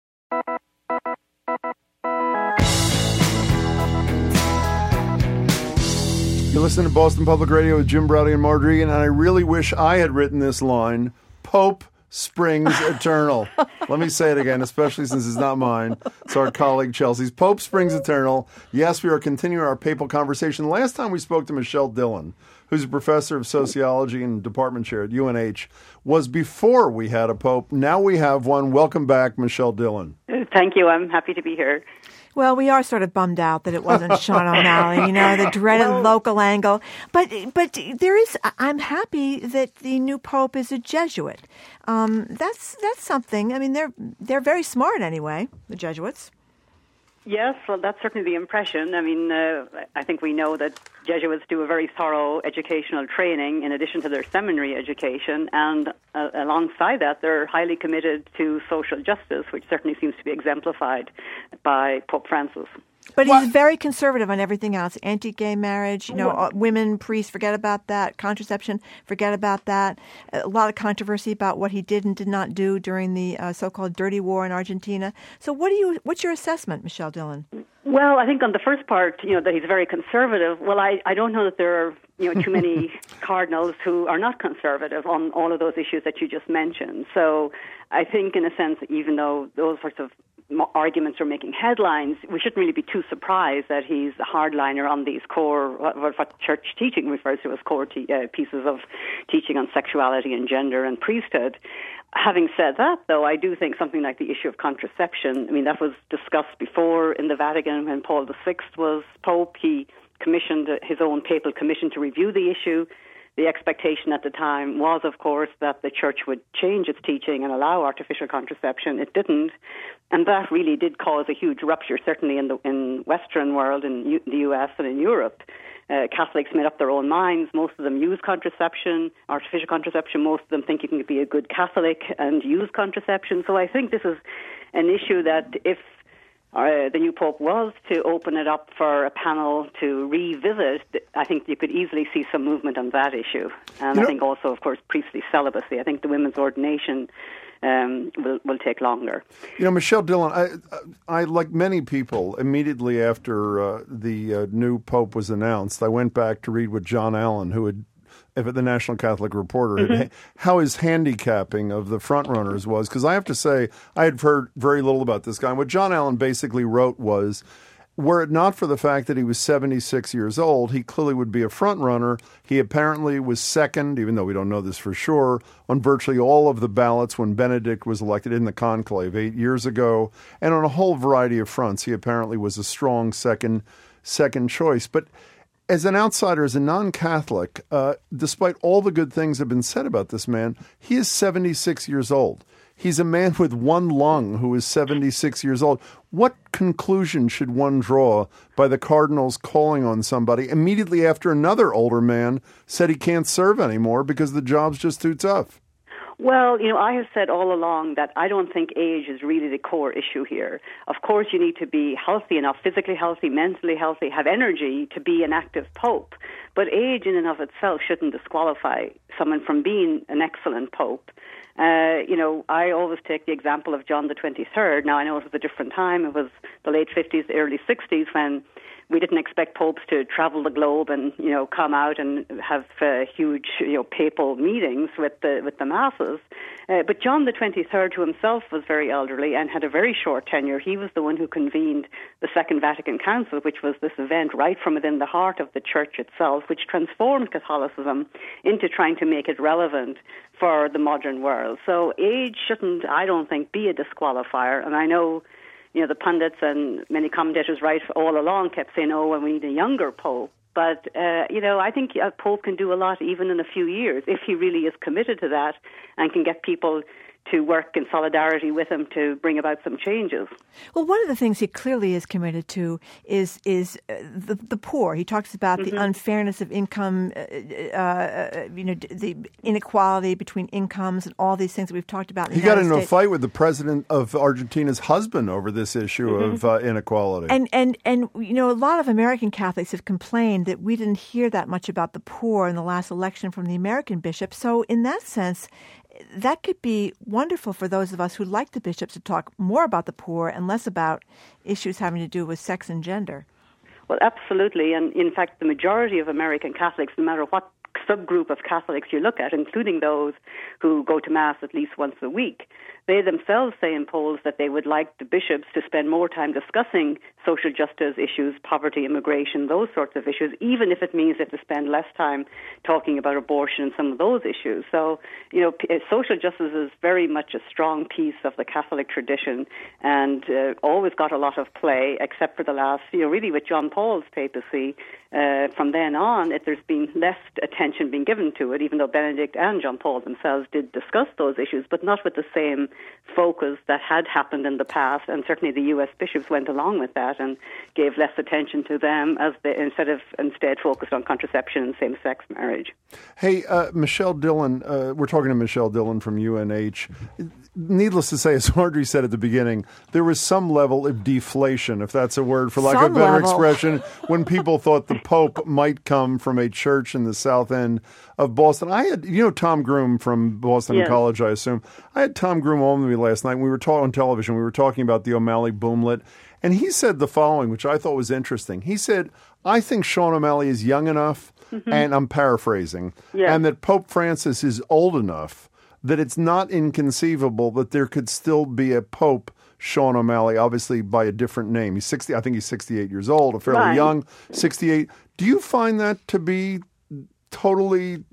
You listen to Boston Public Radio with Jim Browdy and Marjorie, and I really wish I had written this line, Pope Springs Eternal. Let me say it again, especially since it's not mine. It's our colleague Chelsea's. Pope Springs Eternal. Yes, we are continuing our papal conversation. Last time we spoke to Michelle Dillon, who's a professor of sociology and department chair at U N H, was before we had a pope. Now we have one. Welcome back, Michelle Dillon. Thank you. I'm happy to be here. Well, we are sort of bummed out that it wasn't Sean O'Malley, you know, the dreaded well, local angle. But but there is, I'm happy that the new pope is a Jesuit. Um, that's that's something. I mean, they're they're very smart anyway, the Jesuits. Yes, well, that's certainly the impression. I mean, uh, I think we know that Jesuits do a very thorough educational training in addition to their seminary education, and uh, alongside that, they're highly committed to social justice, which certainly seems to be exemplified by Pope Francis. But he's very conservative on everything else. Anti-gay marriage, you know, Well- uh, women, priests, forget about that. Contraception, forget about that. A lot of controversy about what he did and did not do during the uh, so-called dirty war in Argentina. So what do you? What's your assessment, Michelle Dillon? Well, I think on the first part, you know, that he's very conservative. Well, I, I don't know that there are, you know, too many cardinals who are not conservative on all of those issues that you just mentioned. So I think, in a sense, even though those sorts of mo- arguments are making headlines, we shouldn't really be too surprised that he's a hardliner on these core, what, what church teaching refers to as core te- uh, pieces of teaching on sexuality and gender and priesthood. Having said that, though, I do think something like the issue of contraception, I mean, that was discussed before in the Vatican when Paul the Sixth was Pope. He commissioned his own papal commission to review the issue. The expectation at the time was, of course, that the Church would change its teaching and allow artificial contraception. It didn't, and that really did cause a huge rupture, certainly in the in Western world, in U- the U S and in Europe. Uh, Catholics made up their own minds. Most of them use contraception, artificial contraception. Most of them think you can be a good Catholic and use contraception. So I think this is an issue that if uh, the new Pope was to open it up for a panel to revisit, I think you could easily see some movement on that issue. And You I know- think also, of course, priestly celibacy. I think the women's ordination um, will, will take longer. You know, Michelle Dillon, I, I like many people, immediately after uh, the uh, new Pope was announced, I went back to read what John Allen, who had, if the National Catholic Reporter, had, Mhm. how his handicapping of the frontrunners was. Because I have to say, I had heard very little about this guy. And what John Allen basically wrote was, were it not for the fact that he was seventy-six years old, he clearly would be a front runner. He apparently was second, even though we don't know this for sure, on virtually all of the ballots when Benedict was elected in the conclave eight years ago. And on a whole variety of fronts, he apparently was a strong second second choice. But as an outsider, as a non-Catholic, uh, despite all the good things that have been said about this man, he is seventy-six years old. He's a man with one lung who is seventy-six years old. What conclusion should one draw by the cardinals calling on somebody immediately after another older man said he can't serve anymore because the job's just too tough? Well, you know, I have said all along that I don't think age is really the core issue here. Of course, you need to be healthy enough, physically healthy, mentally healthy, have energy to be an active pope. But age in and of itself shouldn't disqualify someone from being an excellent pope. Uh, you know, I always take the example of John the twenty-third. Now, I know it was a different time. It was the late fifties, early sixties when we didn't expect popes to travel the globe and, you know, come out and have uh, huge, you know, papal meetings with the with the masses. Uh, but John the twenty-third, who himself was very elderly and had a very short tenure, he was the one who convened the Second Vatican Council, which was this event right from within the heart of the Church itself, which transformed Catholicism into trying to make it relevant for the modern world. So age shouldn't, I don't think, be a disqualifier. And I know, you know, the pundits and many commentators right all along kept saying, oh, well, we need a younger pope. But, uh, you know, I think a pope can do a lot even in a few years if he really is committed to that and can get people to work in solidarity with him to bring about some changes. Well, one of the things he clearly is committed to is is uh, the the poor. He talks about Mm-hmm. the unfairness of income, uh, uh, you know, the inequality between incomes, and all these things that we've talked about. In He the got United into a States. fight with the president of Argentina's husband over this issue Mhm. of uh, inequality. And, and, and, you know, a lot of American Catholics have complained that we didn't hear that much about the poor in the last election from the American bishops. So in that sense, that could be wonderful for those of us who like the bishops to talk more about the poor and less about issues having to do with sex and gender. Well, absolutely. And in fact, the majority of American Catholics, no matter what subgroup of Catholics you look at, including those who go to Mass at least once a week, they themselves say in polls that they would like the bishops to spend more time discussing social justice issues, poverty, immigration, those sorts of issues, even if it means they have to spend less time talking about abortion and some of those issues. So, you know, p- social justice is very much a strong piece of the Catholic tradition and uh, always got a lot of play, except for the last, you know, really with John Paul's papacy. Uh, from then on, it, there's been less attention being given to it, even though Benedict and John Paul themselves did discuss those issues, but not with the same focus that had happened in the past. And certainly the U S bishops went along with that and gave less attention to them as they, instead of instead focused on contraception and same-sex marriage. Hey, uh, Michelle Dillon, uh, we're talking to Michelle Dillon from U N H. needless to say, as Audrey said at the beginning, there was some level of deflation, if that's a word for lack Some of a better level. expression, when people thought the Pope might come from a church in the South End of Boston. I had, you know, Tom Groom from Boston Yes. College, I assume. I had Tom Groom on with me last night. We were talking on television. We were talking about the O'Malley boomlet. And he said the following, which I thought was interesting. He said, I think Sean O'Malley is young enough, Mhm. and I'm paraphrasing, Yeah. and that Pope Francis is old enough that it's not inconceivable that there could still be a Pope Sean O'Malley, obviously by a different name. He's sixty. I think he's sixty-eight years old, or fairly Right. young, sixty-eight. Do you find that to be totally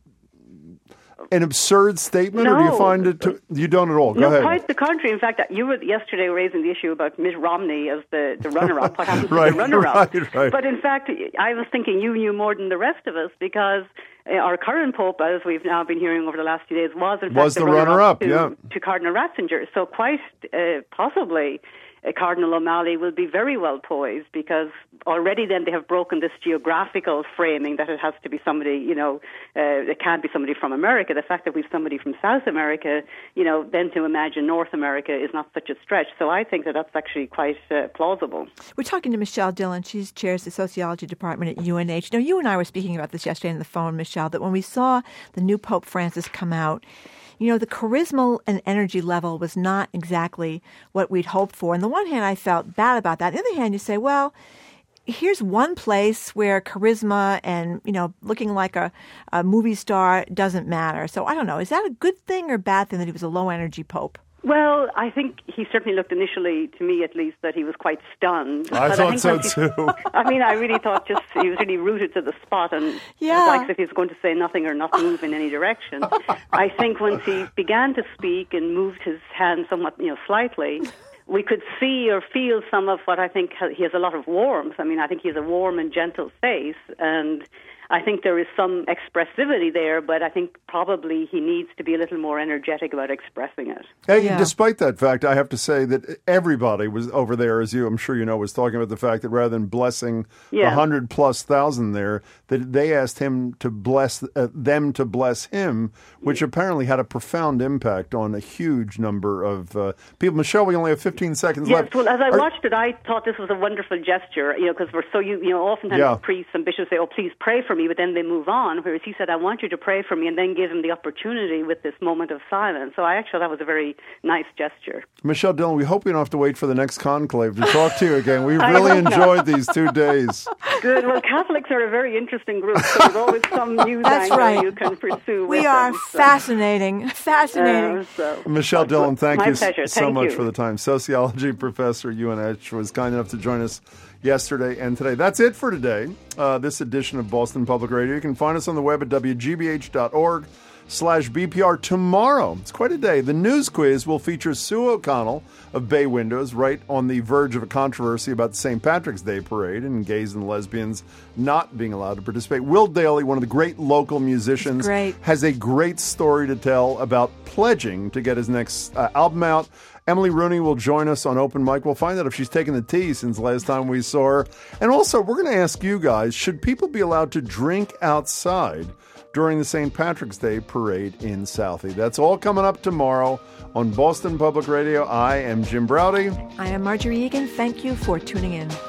an absurd statement, or do you No. find it to, you don't at all? Go no, ahead. quite the contrary. In fact, you were yesterday raising the issue about Mitt Romney as the, the runner-up. What happened to Right, the runner-up? right, right. But in fact, I was thinking you knew more than the rest of us because uh, our current Pope, as we've now been hearing over the last few days, was in Was fact the runner-up, to, yeah. to Cardinal Ratzinger. So quite uh, possibly uh, Cardinal O'Malley will be very well poised because already then they have broken this geographical framing that it has to be somebody, you know, uh, it can't be somebody from America. The fact that we've somebody from South America, you know, then to imagine North America is not such a stretch. So I think that that's actually quite uh, plausible. We're talking to Michelle Dillon. She chairs the sociology department at U N H. Now, you and I were speaking about this yesterday on the phone, Michelle, that when we saw the new Pope Francis come out, you know, the charisma and energy level was not exactly what we'd hoped for. On the one hand, I felt bad about that. On the other hand, you say, well, here's one place where charisma and, you know, looking like a, a movie star doesn't matter. So I don't know. Is that a good thing or bad thing that he was a low-energy Pope? Well, I think he certainly looked initially, to me at least, that he was quite stunned. I But thought think so once he- too. I mean, I really thought just he was really rooted to the spot, and it Yeah. was like as if he was going to say nothing or not move in any direction. I think once he began to speak and moved his hand somewhat, you know, slightly, we could see or feel some of what I think ha- he has a lot of warmth. I mean, I think he has a warm and gentle face, and I think there is some expressivity there, but I think probably he needs to be a little more energetic about expressing it. Hey, despite that fact, I have to say that everybody was over there, as you, I'm sure you know, was talking about the fact that rather than blessing Yeah. the hundred plus thousand there, that they asked him to bless uh, them to bless him, which apparently had a profound impact on a huge number of uh, people. Michelle, we only have fifteen seconds Yes, left. well, as I Are- watched it, I thought this was a wonderful gesture, you know, because we're so, you, you know, oftentimes Yeah. priests and bishops say, oh, please pray for me, but then they move on, whereas he said, I want you to pray for me, and then give him the opportunity with this moment of silence. So I actually thought that was a very nice gesture. Michelle Dillon, we hope we don't have to wait for the next conclave to talk to you again. We I really hope not. enjoyed these two days. Good. Well, Catholics are a very interesting group, so there's always some news That's angle right. you can pursue We with are them, so. fascinating. Fascinating. Uh, so- Michelle Dillon, thank My you pleasure. so Thank much you. for the time. Sociology professor at U N H was kind enough to join us yesterday and today. That's it for today, uh, this edition of Boston Public Radio. You can find us on the web at w g b h dot org slash B P R. Tomorrow, it's quite a day, the news quiz will feature Sue O'Connell of Bay Windows, right on the verge of a controversy about the Saint Patrick's Day parade and gays and lesbians not being allowed to participate. Will Daly, one of the great local musicians, Great. has a great story to tell about pledging to get his next uh, album out. Emily Rooney will join us on Open Mic. We'll find out if she's taken the tea since last time we saw her. And also, we're going to ask you guys, should people be allowed to drink outside during the Saint Patrick's Day parade in Southie? That's all coming up tomorrow on Boston Public Radio. I am Jim Browdy. I am Marjorie Egan. Thank you for tuning in.